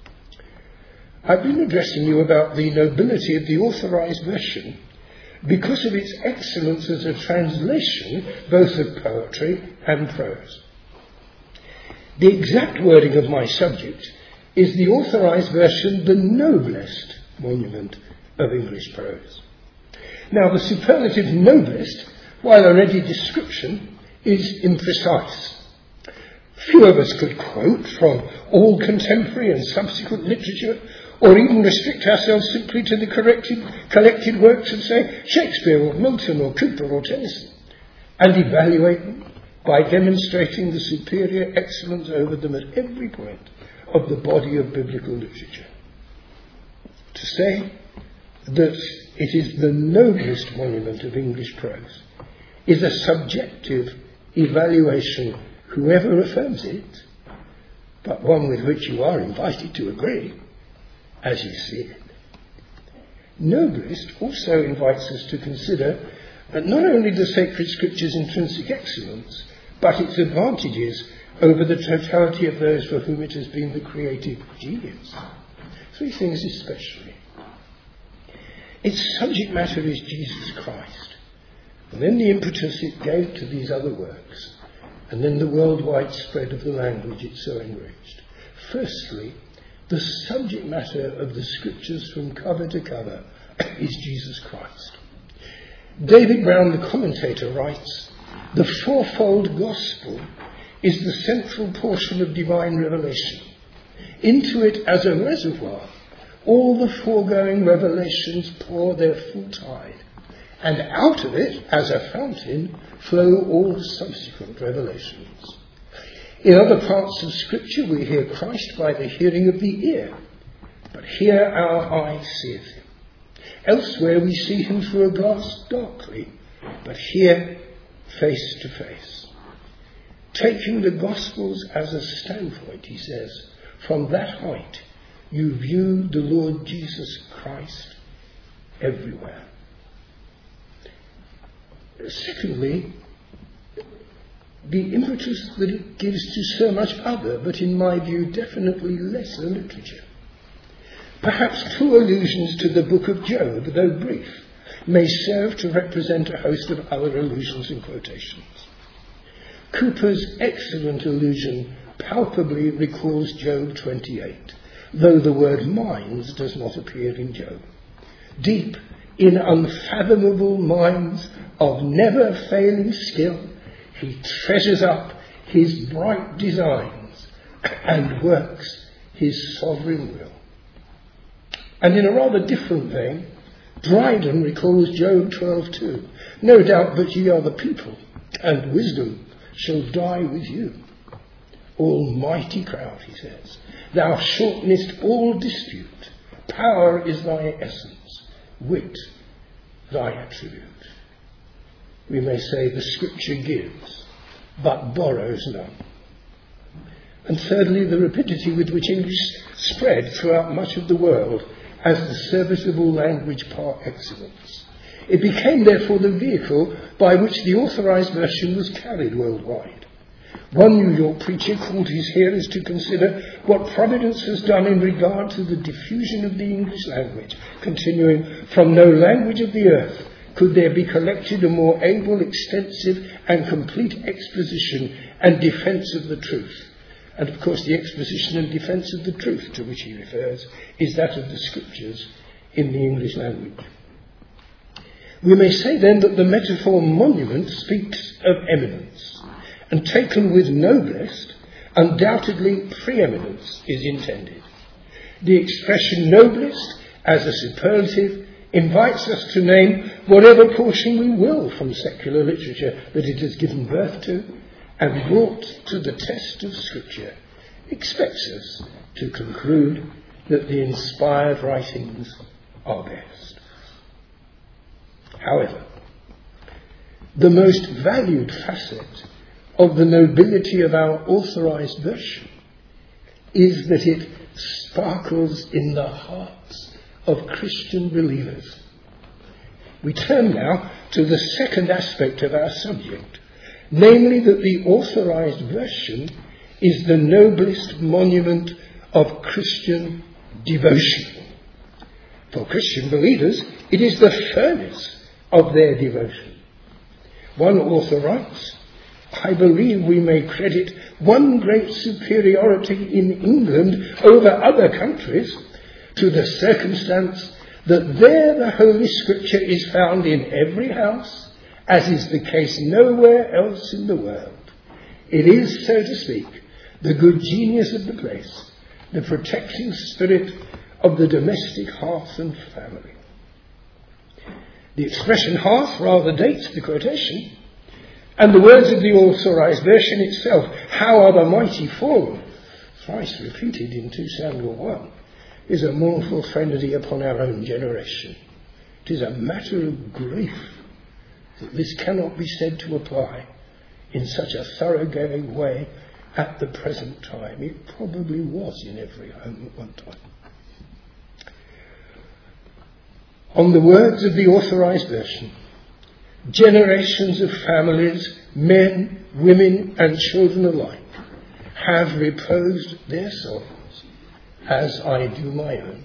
I've been addressing you about the nobility of the Authorized Version because of its excellence as a translation both of poetry and prose. The exact wording of my subject is the Authorized Version, the noblest monument of English prose. Now, the superlative noblest, while a ready description, is imprecise. Few of us could quote from all contemporary and subsequent literature, or even restrict ourselves simply to the corrected, collected works of, say, Shakespeare or Milton or Cooper or Tennyson, and evaluate them by demonstrating the superior excellence over them at every point of the body of biblical literature. To say that it is the noblest monument of English prose is a subjective evaluation, whoever affirms it, but one with which you are invited to agree as you see it. Noblest also invites us to consider that not only the sacred scripture's intrinsic excellence, but its advantages over the totality of those for whom it has been the creative genius. Three things especially. Its subject matter is Jesus Christ, and then the impetus it gave to these other works, and then the worldwide spread of the language it so enriched. Firstly, the subject matter of the scriptures from cover to cover is Jesus Christ. David Brown, the commentator, writes, "The fourfold gospel is the central portion of divine revelation. Into it, as a reservoir, all the foregoing revelations pour their full tide, and out of it, as a fountain, flow all the subsequent revelations. In other parts of Scripture we hear Christ by the hearing of the ear, but here our eye seeth him. Elsewhere we see him through a glass darkly, but here face to face. Taking the Gospels as a standpoint," he says, "from that height you view the Lord Jesus Christ everywhere." Secondly, the impetus that it gives to so much other, but in my view definitely lesser literature. Perhaps two allusions to the book of Job, though brief, may serve to represent a host of other allusions and quotations. Cooper's excellent allusion palpably recalls Job twenty-eight, though the word mines does not appear in Job. Deep in unfathomable mines of never-failing skill, he treasures up his bright designs and works his sovereign will. And in a rather different vein, Dryden recalls Job twelve two. "No doubt but ye are the people, and wisdom shall die with you. Almighty crowd," he says, "thou shortenest all dispute. Power is thy essence, wit thy attribute." We may say the Scripture gives, but borrows none. And thirdly, the rapidity with which English spread throughout much of the world as the serviceable language par excellence. It became, therefore, the vehicle by which the authorized version was carried worldwide. One New York preacher called his hearers to consider what Providence has done in regard to the diffusion of the English language, continuing, "From no language of the earth could there be collected a more able, extensive, and complete exposition and defence of the truth." And of course the exposition and defence of the truth to which he refers is that of the Scriptures in the English language. We may say then that the metaphor monument speaks of eminence, and taken with noblest, undoubtedly preeminence is intended. The expression noblest as a superlative invites us to name whatever portion we will from secular literature that it has given birth to, and brought to the test of Scripture, expects us to conclude that the inspired writings are best. However, the most valued facet of the nobility of our authorized version is that it sparkles in the hearts of Christian believers. We turn now to the second aspect of our subject, namely that the authorized version is the noblest monument of Christian devotion. For Christian believers, it is the furnace of their devotion. One author writes, "I believe we may credit one great superiority in England over other countries to the circumstance that there the Holy Scripture is found in every house, as is the case nowhere else in the world. It is, so to speak, the good genius of the place, the protecting spirit of the domestic hearth and family." The expression hearth rather dates the quotation, and the words of the authorized version itself, "How are the mighty fallen," thrice repeated in two Samuel one, is a mournful threnody upon our own generation. It is a matter of grief that this cannot be said to apply in such a thoroughgoing way at the present time. It probably was in every home at one time. On the words of the authorized version, generations of families, men, women, and children alike, have reposed their souls as I do my own.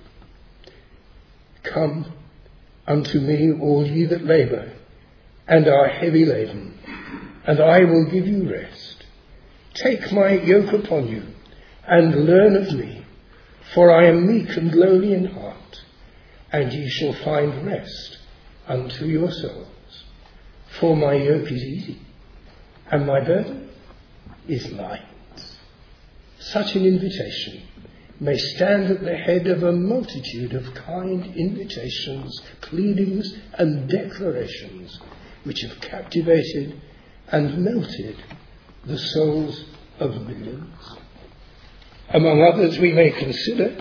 "Come unto me, all ye that labour and are heavy laden, and I will give you rest. Take my yoke upon you, and learn of me, for I am meek and lowly in heart, and ye shall find rest unto your souls. For my yoke is easy, and my burden is light." Such an invitation may stand at the head of a multitude of kind invitations, pleadings, and declarations which have captivated and melted the souls of millions. Among others, we may consider,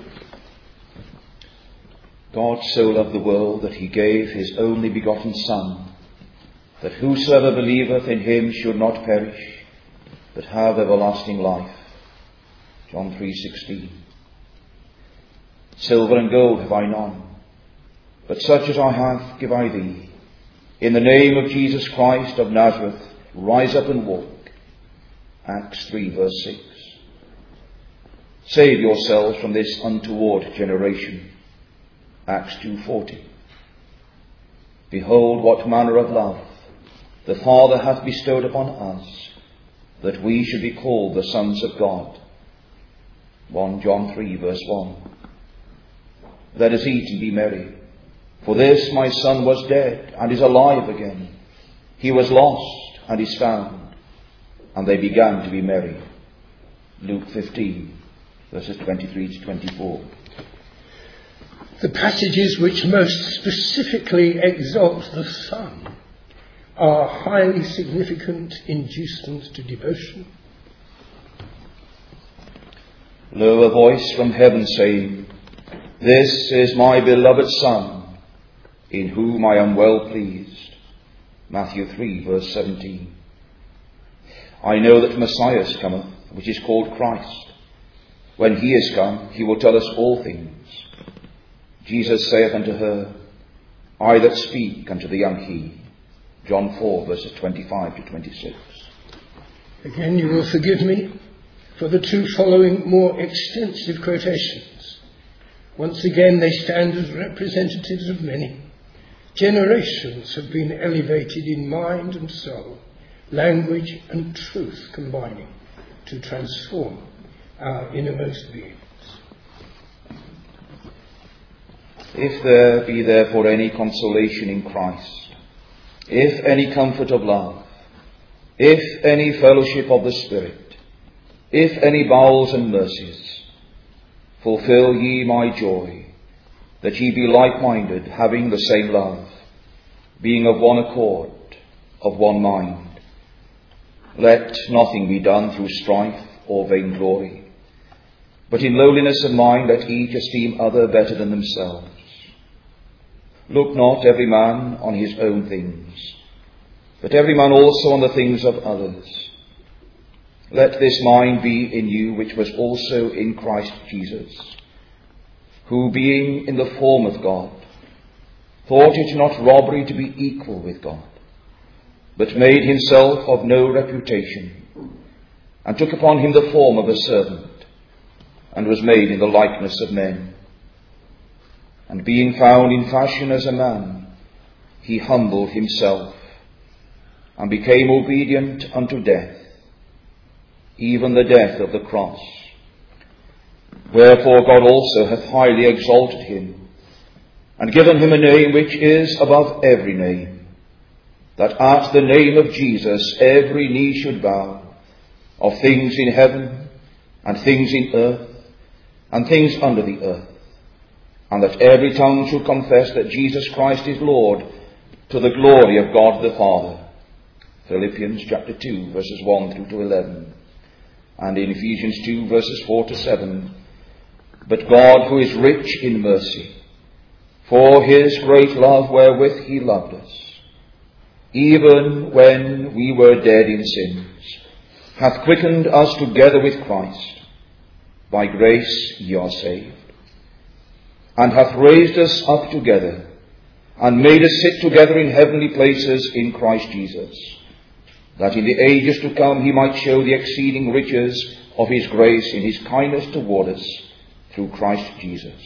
"God so loved the world that he gave his only begotten Son, that whosoever believeth in him should not perish, but have everlasting life." John three sixteen. "Silver and gold have I none, but such as I have give I thee. In the name of Jesus Christ of Nazareth, rise up and walk." Acts three verse six. "Save yourselves from this untoward generation." Acts two forty. "Behold what manner of love the Father hath bestowed upon us, that we should be called the sons of God." First John three verse one. "Let us eat and be merry, for this my son was dead and is alive again. He was lost and is found." And they began to be merry. Luke fifteen verses twenty-three to twenty-four. The passages which most specifically exalt the Son are highly significant inducements to devotion. "Lo, a voice from heaven saying, This is my beloved Son, in whom I am well pleased." Matthew three verse seventeen. I know that Messiah cometh, which is called Christ. When he is come, he will tell us all things. Jesus saith unto her, I that speak unto thee am he. John four, verses twenty-five to twenty-six. Again, you will forgive me for the two following more extensive quotations. Once again, they stand as representatives of many. Generations have been elevated in mind and soul, language and truth combining to transform our innermost beings. If there be therefore any consolation in Christ, if any comfort of love, if any fellowship of the Spirit, if any bowels and mercies, fulfill ye my joy, that ye be like-minded, having the same love, being of one accord, of one mind. Let nothing be done through strife or vainglory, but in lowliness of mind let each esteem other better than themselves. Look not every man on his own things, but every man also on the things of others. Let this mind be in you which was also in Christ Jesus, who being in the form of God, thought it not robbery to be equal with God, but made himself of no reputation, and took upon him the form of a servant, and was made in the likeness of men. And being found in fashion as a man, he humbled himself, and became obedient unto death, even the death of the cross. Wherefore God also hath highly exalted him, and given him a name which is above every name, that at the name of Jesus every knee should bow, of things in heaven, and things in earth, and things under the earth, and that every tongue should confess that Jesus Christ is Lord, to the glory of God the Father. Philippians chapter two, verses one through to eleven, and in Ephesians two, verses four to seven. But God, who is rich in mercy, for his great love wherewith he loved us, even when we were dead in sins, hath quickened us together with Christ. By grace ye are saved, and hath raised us up together, and made us sit together in heavenly places in Christ Jesus, that in the ages to come he might show the exceeding riches of his grace in his kindness toward us through Christ Jesus.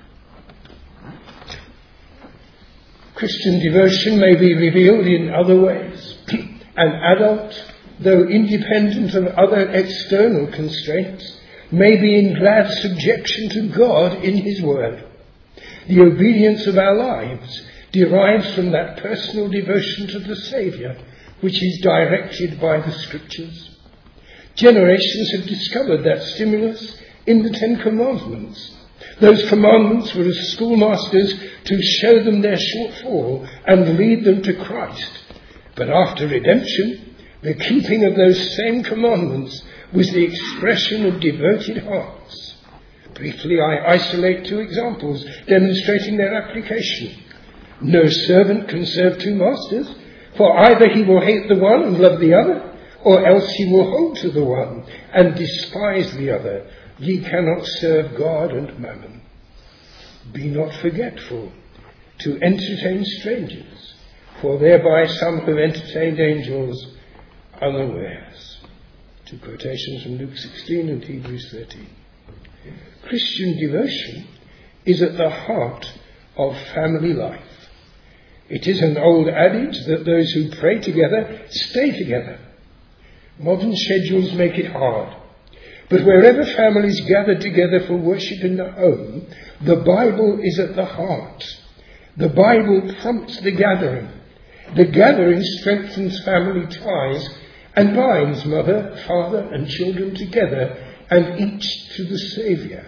Christian devotion may be revealed in other ways. An adult, though independent of other external constraints, may be in glad subjection to God in his word. The obedience of our lives derives from that personal devotion to the Saviour, which is directed by the Scriptures. Generations have discovered that stimulus in the Ten Commandments. Those commandments were as schoolmasters to show them their shortfall and lead them to Christ. But after redemption, the keeping of those same commandments was the expression of devoted hearts. Briefly, I isolate two examples demonstrating their application. No servant can serve two masters, for either he will hate the one and love the other, or else he will hold to the one and despise the other. Ye cannot serve God and mammon. Be not forgetful to entertain strangers, for thereby some have entertained angels unawares. Two quotations from Luke sixteen and Hebrews thirteen. Christian devotion is at the heart of family life. It is an old adage that those who pray together stay together. Modern schedules make it hard. But wherever families gather together for worship in the home, the Bible is at the heart. The Bible prompts the gathering. The gathering strengthens family ties and binds mother, father and children together, and each to the Saviour.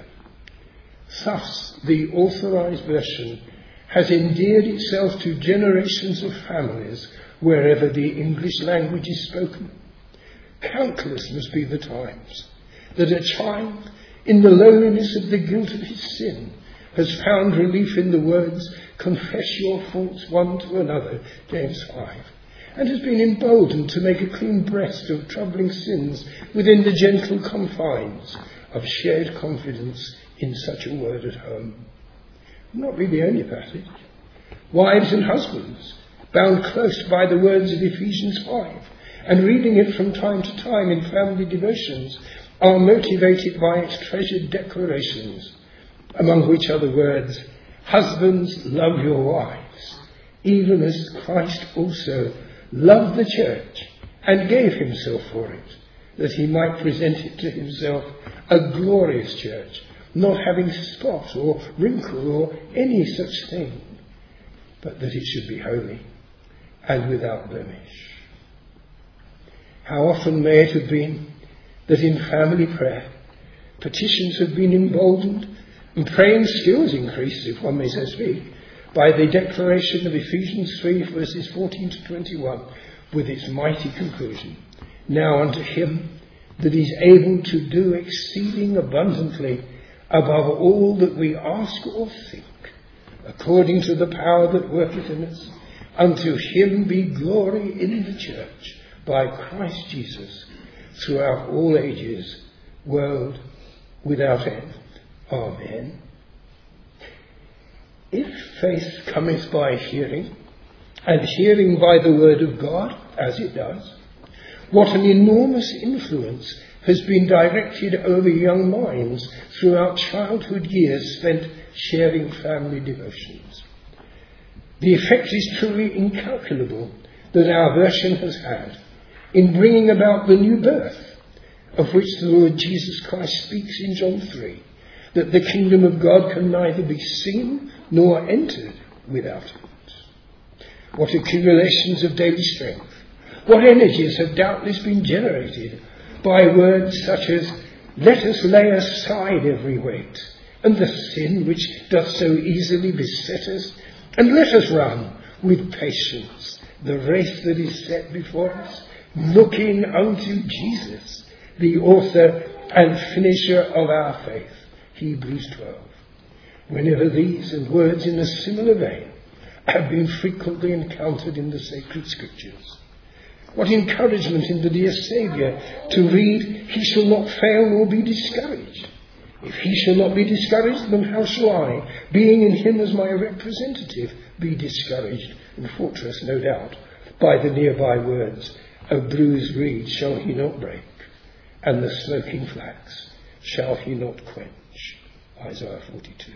Thus, the Authorized Version has endeared itself to generations of families wherever the English language is spoken. Countless must be the times that a child, in the lowliness of the guilt of his sin, has found relief in the words, confess your faults one to another, James five, and has been emboldened to make a clean breast of troubling sins within the gentle confines of shared confidence in such a word at home. Not be the only passage. Wives and husbands, bound close by the words of Ephesians five, and reading it from time to time in family devotions, are motivated by its treasured declarations, among which are the words, "Husbands, love your wives, even as Christ also loved the church and gave himself for it, that he might present it to himself a glorious church, not having spot or wrinkle or any such thing, but that it should be holy and without blemish." How often may it have been that in family prayer petitions have been emboldened and praying skills increased, if one may so speak, by the declaration of Ephesians three verses fourteen to twenty-one, with its mighty conclusion, "Now unto him that is able to do exceeding abundantly above all that we ask or think, according to the power that worketh in us, unto him be glory in the church by Christ Jesus throughout all ages, world without end. Amen." If faith cometh by hearing, and hearing by the word of God, as it does, what an enormous influence has been directed over young minds throughout childhood years spent sharing family devotions. The effect is truly incalculable that our version has had in bringing about the new birth, of which the Lord Jesus Christ speaks in John three, that the kingdom of God can neither be seen nor entered without it. What accumulations of daily strength, what energies have doubtless been generated by words such as, "Let us lay aside every weight, and the sin which doth so easily beset us, and let us run with patience the race that is set before us, looking unto Jesus, the author and finisher of our faith." Hebrews twelve. Whenever these and words in a similar vein have been frequently encountered in the sacred scriptures, what encouragement in the dear Saviour to read, "He shall not fail nor be discouraged." If he shall not be discouraged, then how shall I, being in him as my representative, be discouraged? And fortress, no doubt, by the nearby words, "A bruised reed shall he not break, and the smoking flax shall he not quench." Isaiah forty-two.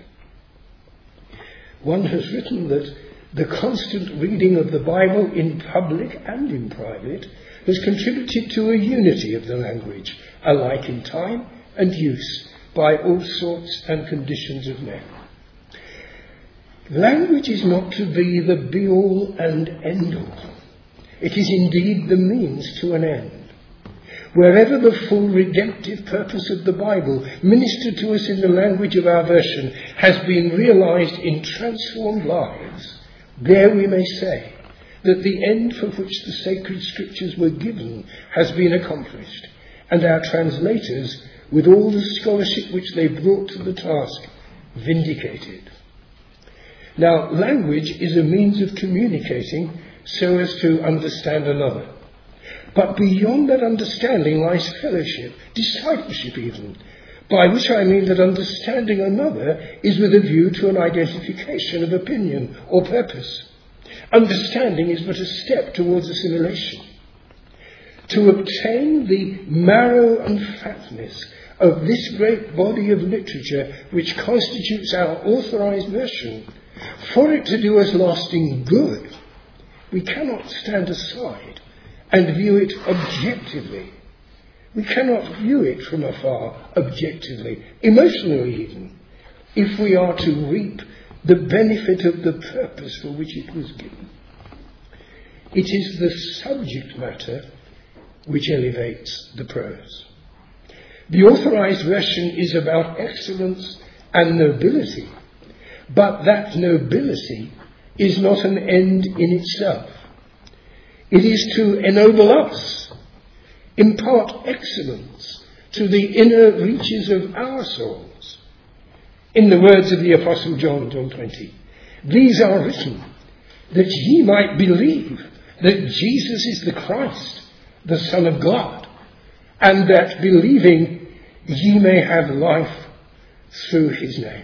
One has written that the constant reading of the Bible in public and in private has contributed to a unity of the language, alike in time and use, by all sorts and conditions of men. Language is not to be the be-all and end-all. It is indeed the means to an end. Wherever the full redemptive purpose of the Bible, ministered to us in the language of our version, has been realized in transformed lives, there we may say that the end for which the sacred scriptures were given has been accomplished, and our translators, with all the scholarship which they brought to the task, vindicated. Now, language is a means of communicating so as to understand another. But beyond that understanding lies fellowship, discipleship even, by which I mean that understanding another is with a view to an identification of opinion or purpose. Understanding is but a step towards assimilation. To obtain the marrow and fatness of this great body of literature which constitutes our authorized version, for it to do us lasting good, we cannot stand aside and view it objectively. We cannot view it from afar objectively, emotionally even, if we are to reap the benefit of the purpose for which it was given. It is the subject matter which elevates the prose. The authorized version is about excellence and nobility, but that nobility is not an end in itself. It is to ennoble us, impart excellence to the inner reaches of our souls. In the words of the Apostle John, John twenty, "These are written that ye might believe that Jesus is the Christ, the Son of God, and that believing ye may have life through his name.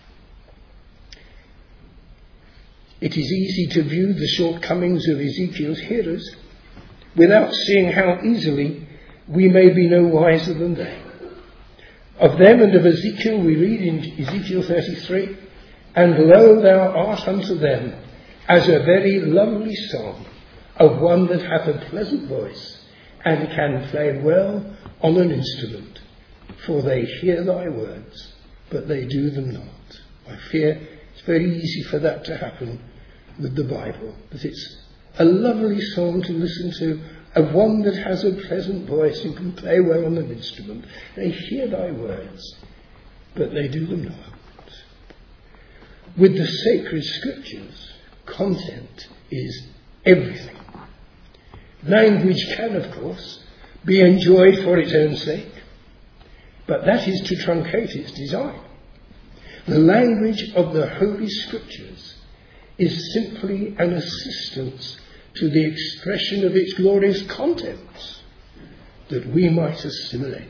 It is easy to view the shortcomings of Ezekiel's hearers without seeing how easily we may be no wiser than they. Of them and of Ezekiel we read in Ezekiel thirty-three, "And lo, thou art unto them as a very lovely song of one that hath a pleasant voice, and can play well on an instrument. For they hear thy words, but they do them not." I fear it's very easy for that to happen with the Bible, that it's a lovely song to listen to, of one that has a pleasant voice and can play well on an instrument. They hear thy words, but they do them not. With the sacred scriptures, content is everything. Language can, of course, be enjoyed for its own sake, but that is to truncate its design. The language of the Holy Scriptures is simply an assistance to the expression of its glorious contents, that we might assimilate.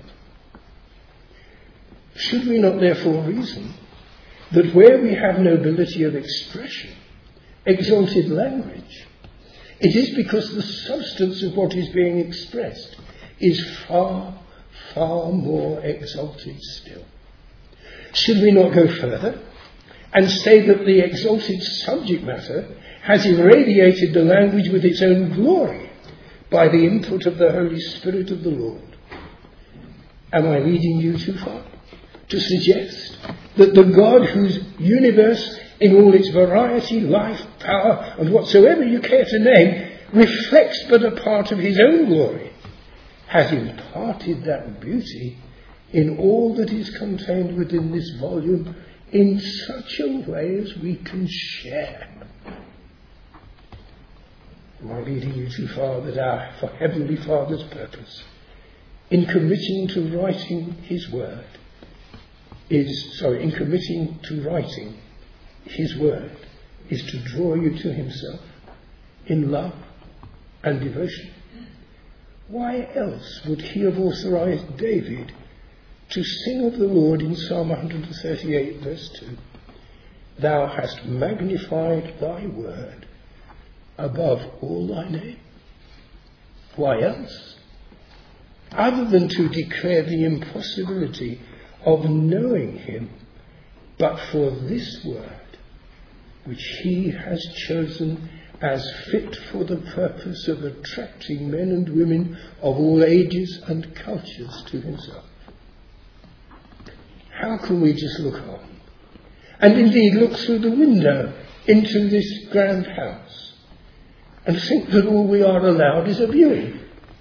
Should we not therefore reason that where we have nobility of expression, exalted language, it is because the substance of what is being expressed is far, far more exalted still? Should we not go further and say that the exalted subject matter has irradiated the language with its own glory by the input of the Holy Spirit of the Lord? Am I leading you too far to suggest that the God whose universe in all its variety, life, power, and whatsoever you care to name, reflects but a part of his own glory, has imparted that beauty in all that is contained within this volume in such a way as we can share? Am I leading you too far that our for Heavenly Father's purpose in committing to writing his word is, sorry, in committing to writing his word is to draw you to himself in love and devotion? Why else would he have authorized David to sing of the Lord in Psalm one thirty-eight verse two, "Thou hast magnified thy word above all thy name"? Why else? Other than to declare the impossibility of knowing him but for this word, which he has chosen as fit for the purpose of attracting men and women of all ages and cultures to himself. How can we just look on, and indeed look through the window into this grand house, and think that all we are allowed is a viewing?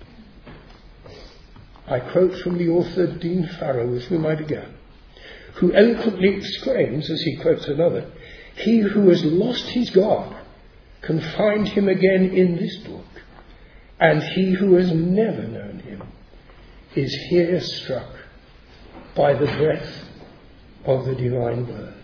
I quote from the author Dean Farrow, with whom I began, who eloquently exclaims, as he quotes another, "He who has lost his God can find him again in this book, and he who has never known him is here struck by the breath of the divine word."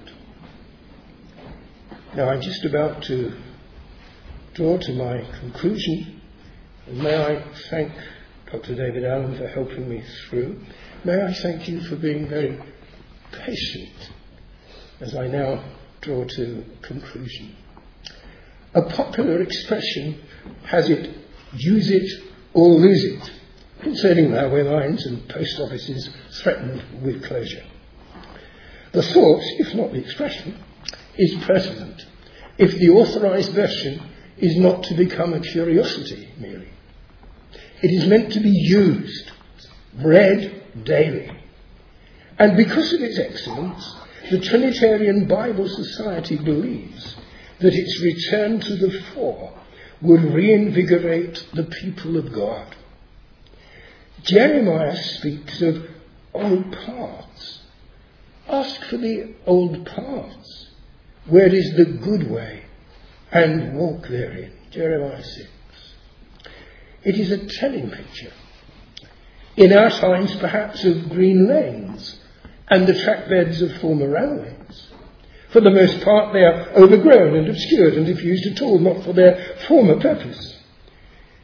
Now I'm just about to draw to my conclusion, and may I thank Doctor David Allen for helping me through. May I thank you for being very patient as I now draw to conclusion. A popular expression has it, "use it or lose it," concerning railway lines and post offices threatened with closure. The thought, if not the expression, is pertinent if the authorized version is not to become a curiosity merely. It is meant to be used, read daily. And because of its excellence, the Trinitarian Bible Society believes that its return to the fore would reinvigorate the people of God. Jeremiah speaks of old paths. Ask for the old paths. Where is the good way? And walk therein. Jeremiah six. It is a telling picture. In our times, perhaps, of green lanes and the track beds of former railways. For the most part, they are overgrown and obscured and if used at all, not for their former purpose.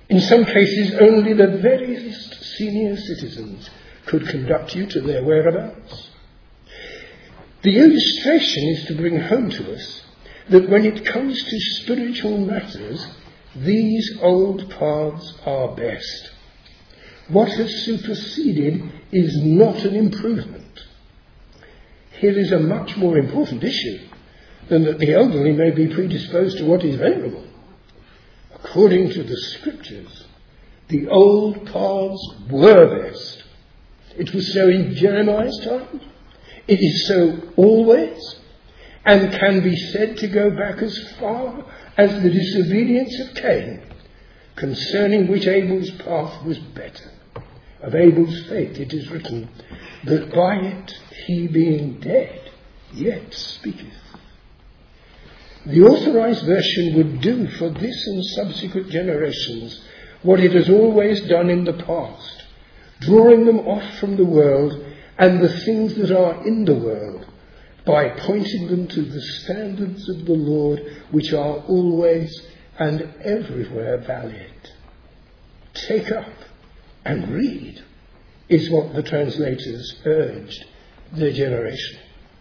In some cases, only the veriest senior citizens could conduct you to their whereabouts. The illustration is to bring home to us that when it comes to spiritual matters, these old paths are best. What has superseded is not an improvement. Here is a much more important issue than that the elderly may be predisposed to what is venerable. According to the Scriptures, the old paths were best. It was so in Jeremiah's time. It is so always, and can be said to go back as far as the disobedience of Cain, concerning which Abel's path was better. Of Abel's faith it is written, that by it he being dead yet speaketh. The Authorized Version would do for this and subsequent generations what it has always done in the past, drawing them off from the world and the things that are in the world, by pointing them to the standards of the Lord, which are always and everywhere valid. Take up and read is what the translators urged their generation.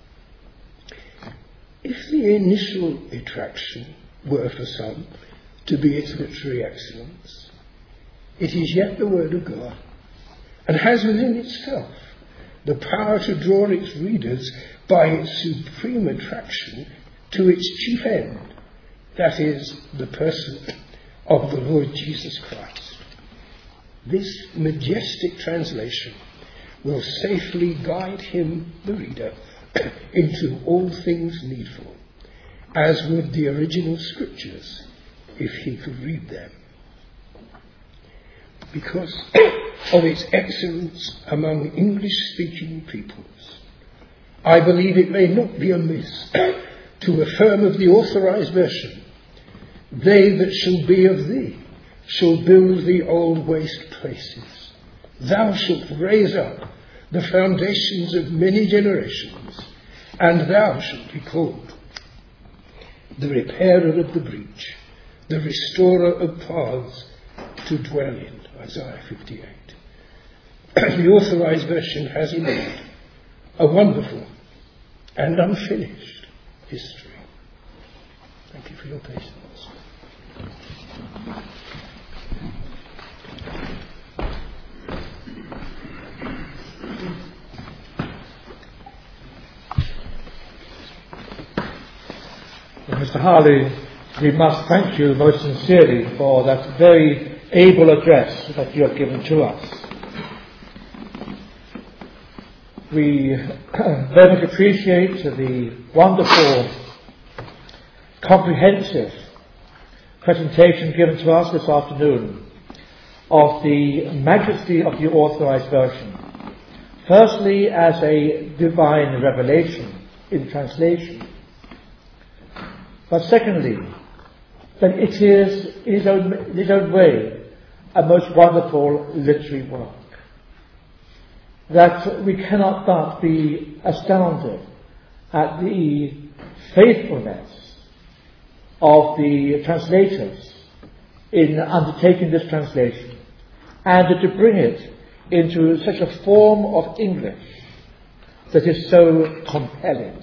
If the initial attraction were for some to be its literary excellence, it is yet the Word of God, and has within itself the power to draw its readers by its supreme attraction to its chief end, that is, the person of the Lord Jesus Christ. This majestic translation will safely guide him, the reader, into all things needful, as would the original Scriptures if he could read them. Because of its excellence among English-speaking peoples, I believe it may not be amiss to affirm of the Authorized Version, they that shall be of thee shall build the old waste places. Thou shalt raise up the foundations of many generations, and thou shalt be called the repairer of the breach, the restorer of paths to dwell in. Isaiah fifty-eight. The Authorized Version has indeed a wonderful and unfinished history. Thank you for your patience. Well, Mister Harley, we must thank you most sincerely for that very able address that you have given to us. We very much appreciate the wonderful, comprehensive presentation given to us this afternoon of the majesty of the Authorized Version. Firstly, as a divine revelation in translation, but secondly, that it is, in its own, in its own way, a most wonderful literary work. That we cannot but be astounded at the faithfulness of the translators in undertaking this translation, and to bring it into such a form of English that is so compelling.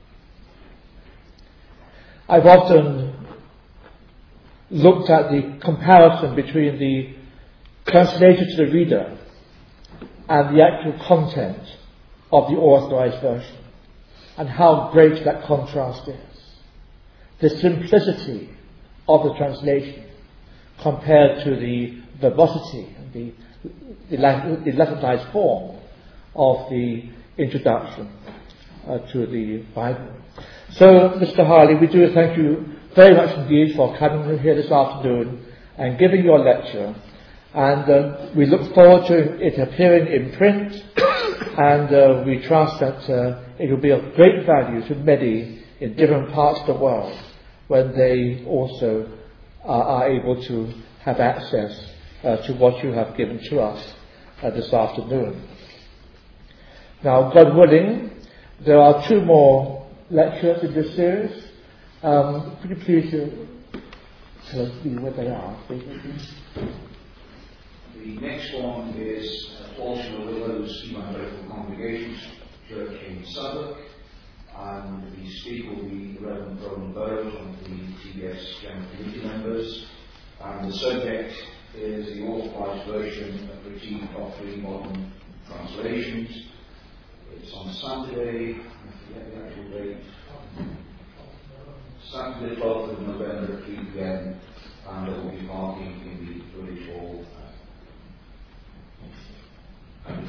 I've often looked at the comparison between the translator to the reader and the actual content of the Authorized Version, and how great that contrast is. The simplicity of the translation compared to the verbosity and the, the, the Latinized form of the introduction uh, to the Bible. So, Mister Harley, we do thank you very much indeed for coming here this afternoon and giving your lecture. And uh, we look forward to it appearing in print, and uh, we trust that uh, it will be of great value to many in different parts of the world when they also are, are able to have access uh, to what you have given to us uh, this afternoon. Now, God willing, there are two more lectures in this series. Um, could you please uh, tell us what they are, please? next one is uh, Paul Willow's Evangelical Congregations Church in Southwark, and the speaker will be the Reverend Roland Burrows, one of the T B S General Committee members, and the subject is the authorised version of Critique of Three Modern Translations. It's on Saturday, I forget the actual date, Saturday twelfth of November at three p m, and there will be parking in the village hall. And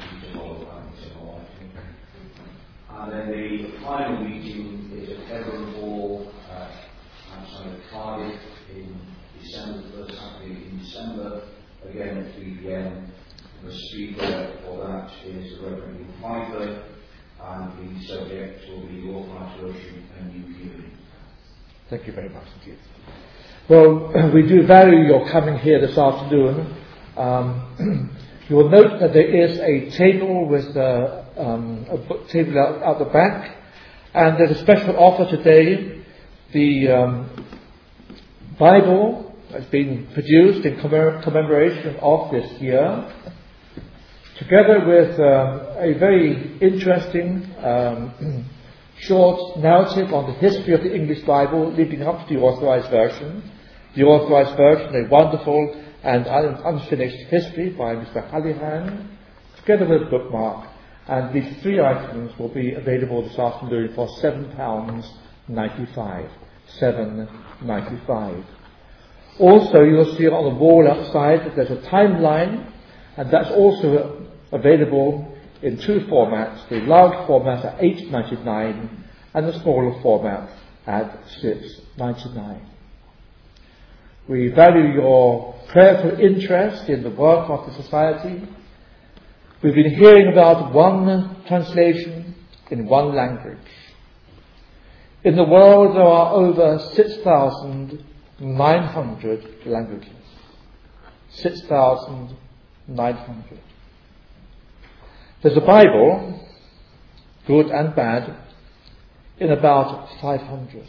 then the final meeting is at Heron Hall uh, outside of Cardiff in December, the first Saturday in December, again at three p m. The speaker for that is the Reverend Ian Pfeiffer, and the subject will be the authorised version and new hearing. Thank you very much indeed. Well, we do value your coming here this afternoon. Um, you will note that there is a table with uh, um, a book table out, out the back, and there's a special offer today. The um, Bible has been produced in commem- commemoration of this year, together with um, a very interesting um, short narrative on the history of the English Bible leading up to the Authorised Version. The Authorised Version, a wonderful and un- unfinished history by Mister Hallihan, together with a bookmark. And these three items will be available this afternoon for seven pounds ninety-five. seven pounds ninety-five. Also, you'll see on the wall outside that there's a timeline, and that's also available in two formats, the large format at eight pounds ninety-nine and the smaller format at six pounds ninety-nine. We value your prayerful interest in the work of the Society. We've been hearing about one translation in one language. In the world there are over six thousand nine hundred languages. six thousand nine hundred. There's a Bible, good and bad, in about five hundred.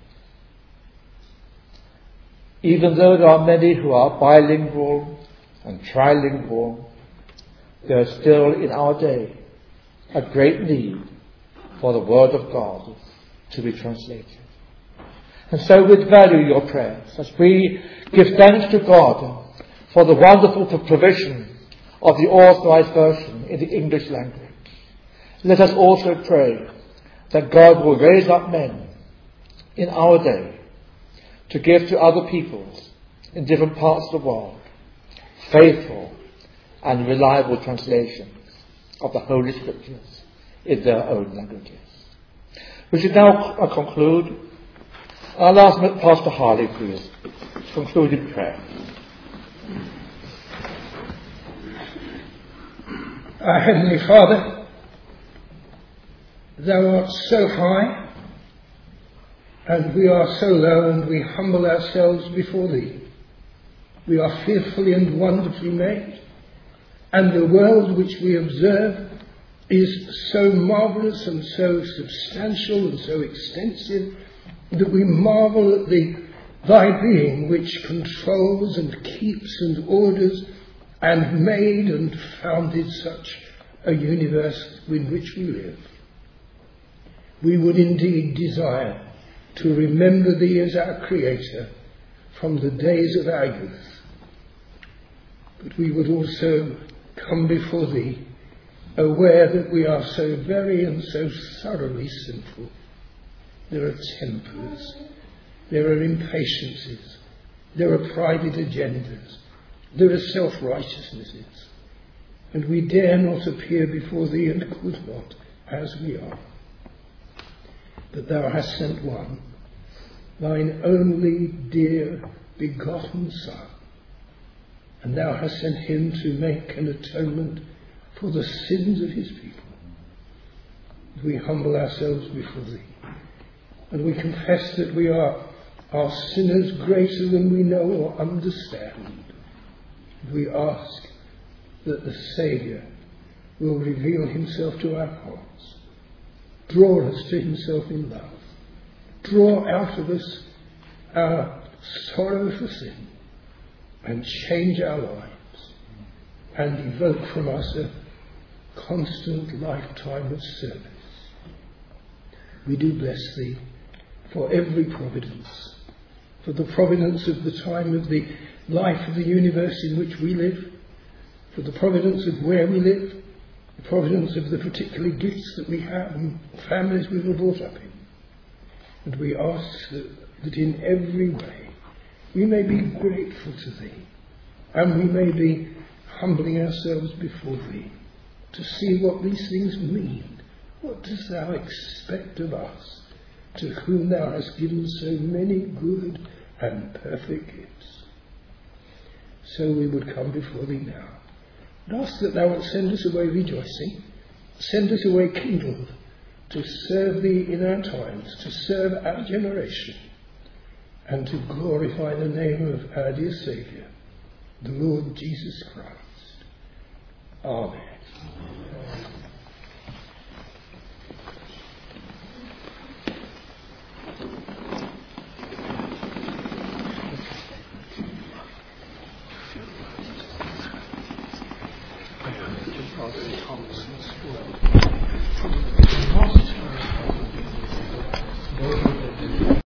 Even though there are many who are bilingual and trilingual, there is still in our day a great need for the Word of God to be translated. And so we value your prayers as we give thanks to God for the wonderful provision of the Authorised Version in the English language. Let us also pray that God will raise up men in our day to give to other peoples in different parts of the world faithful and reliable translations of the Holy Scriptures in their own languages. We should now conclude. I'll ask Pastor Harley, please, to conclude in prayer. Our Heavenly Father, Thou art so high, and we are so low, and we humble ourselves before Thee. We are fearfully and wonderfully made, and the world which we observe is so marvellous and so substantial and so extensive that we marvel at the Thy being which controls and keeps and orders and made and founded such a universe in which we live. We would indeed desire to remember Thee as our Creator from the days of our youth. But we would also come before Thee aware that we are so very and so thoroughly sinful. There are tempers, there are impatiences, there are private agendas, there are self-righteousnesses, and we dare not appear before Thee, and could not, as we are. But Thou hast sent one, Thine only dear begotten Son, and Thou hast sent him to make an atonement for the sins of His people. We humble ourselves before Thee, and we confess that we are, are sinners greater than we know or understand. We ask that the Saviour will reveal Himself to our hearts, draw us to Himself in love, draw out of us our sorrow for sin, and change our lives, and evoke from us a constant lifetime of service. We do bless thee for every providence, for the providence of the time of the life of the universe in which we live, for the providence of where we live, the providence of the particular gifts that we have and families we were brought up in. And we ask that, that in every way we may be grateful to thee, and we may be humbling ourselves before thee to see what these things mean. What dost thou expect of us, to whom thou hast given so many good and perfect gifts? So we would come before thee now and ask that thou wilt send us away rejoicing, send us away kindled to serve thee in our times, to serve our generation, and to glorify the name of our dear Saviour, the Lord Jesus Christ. Amen. Thompson's word from the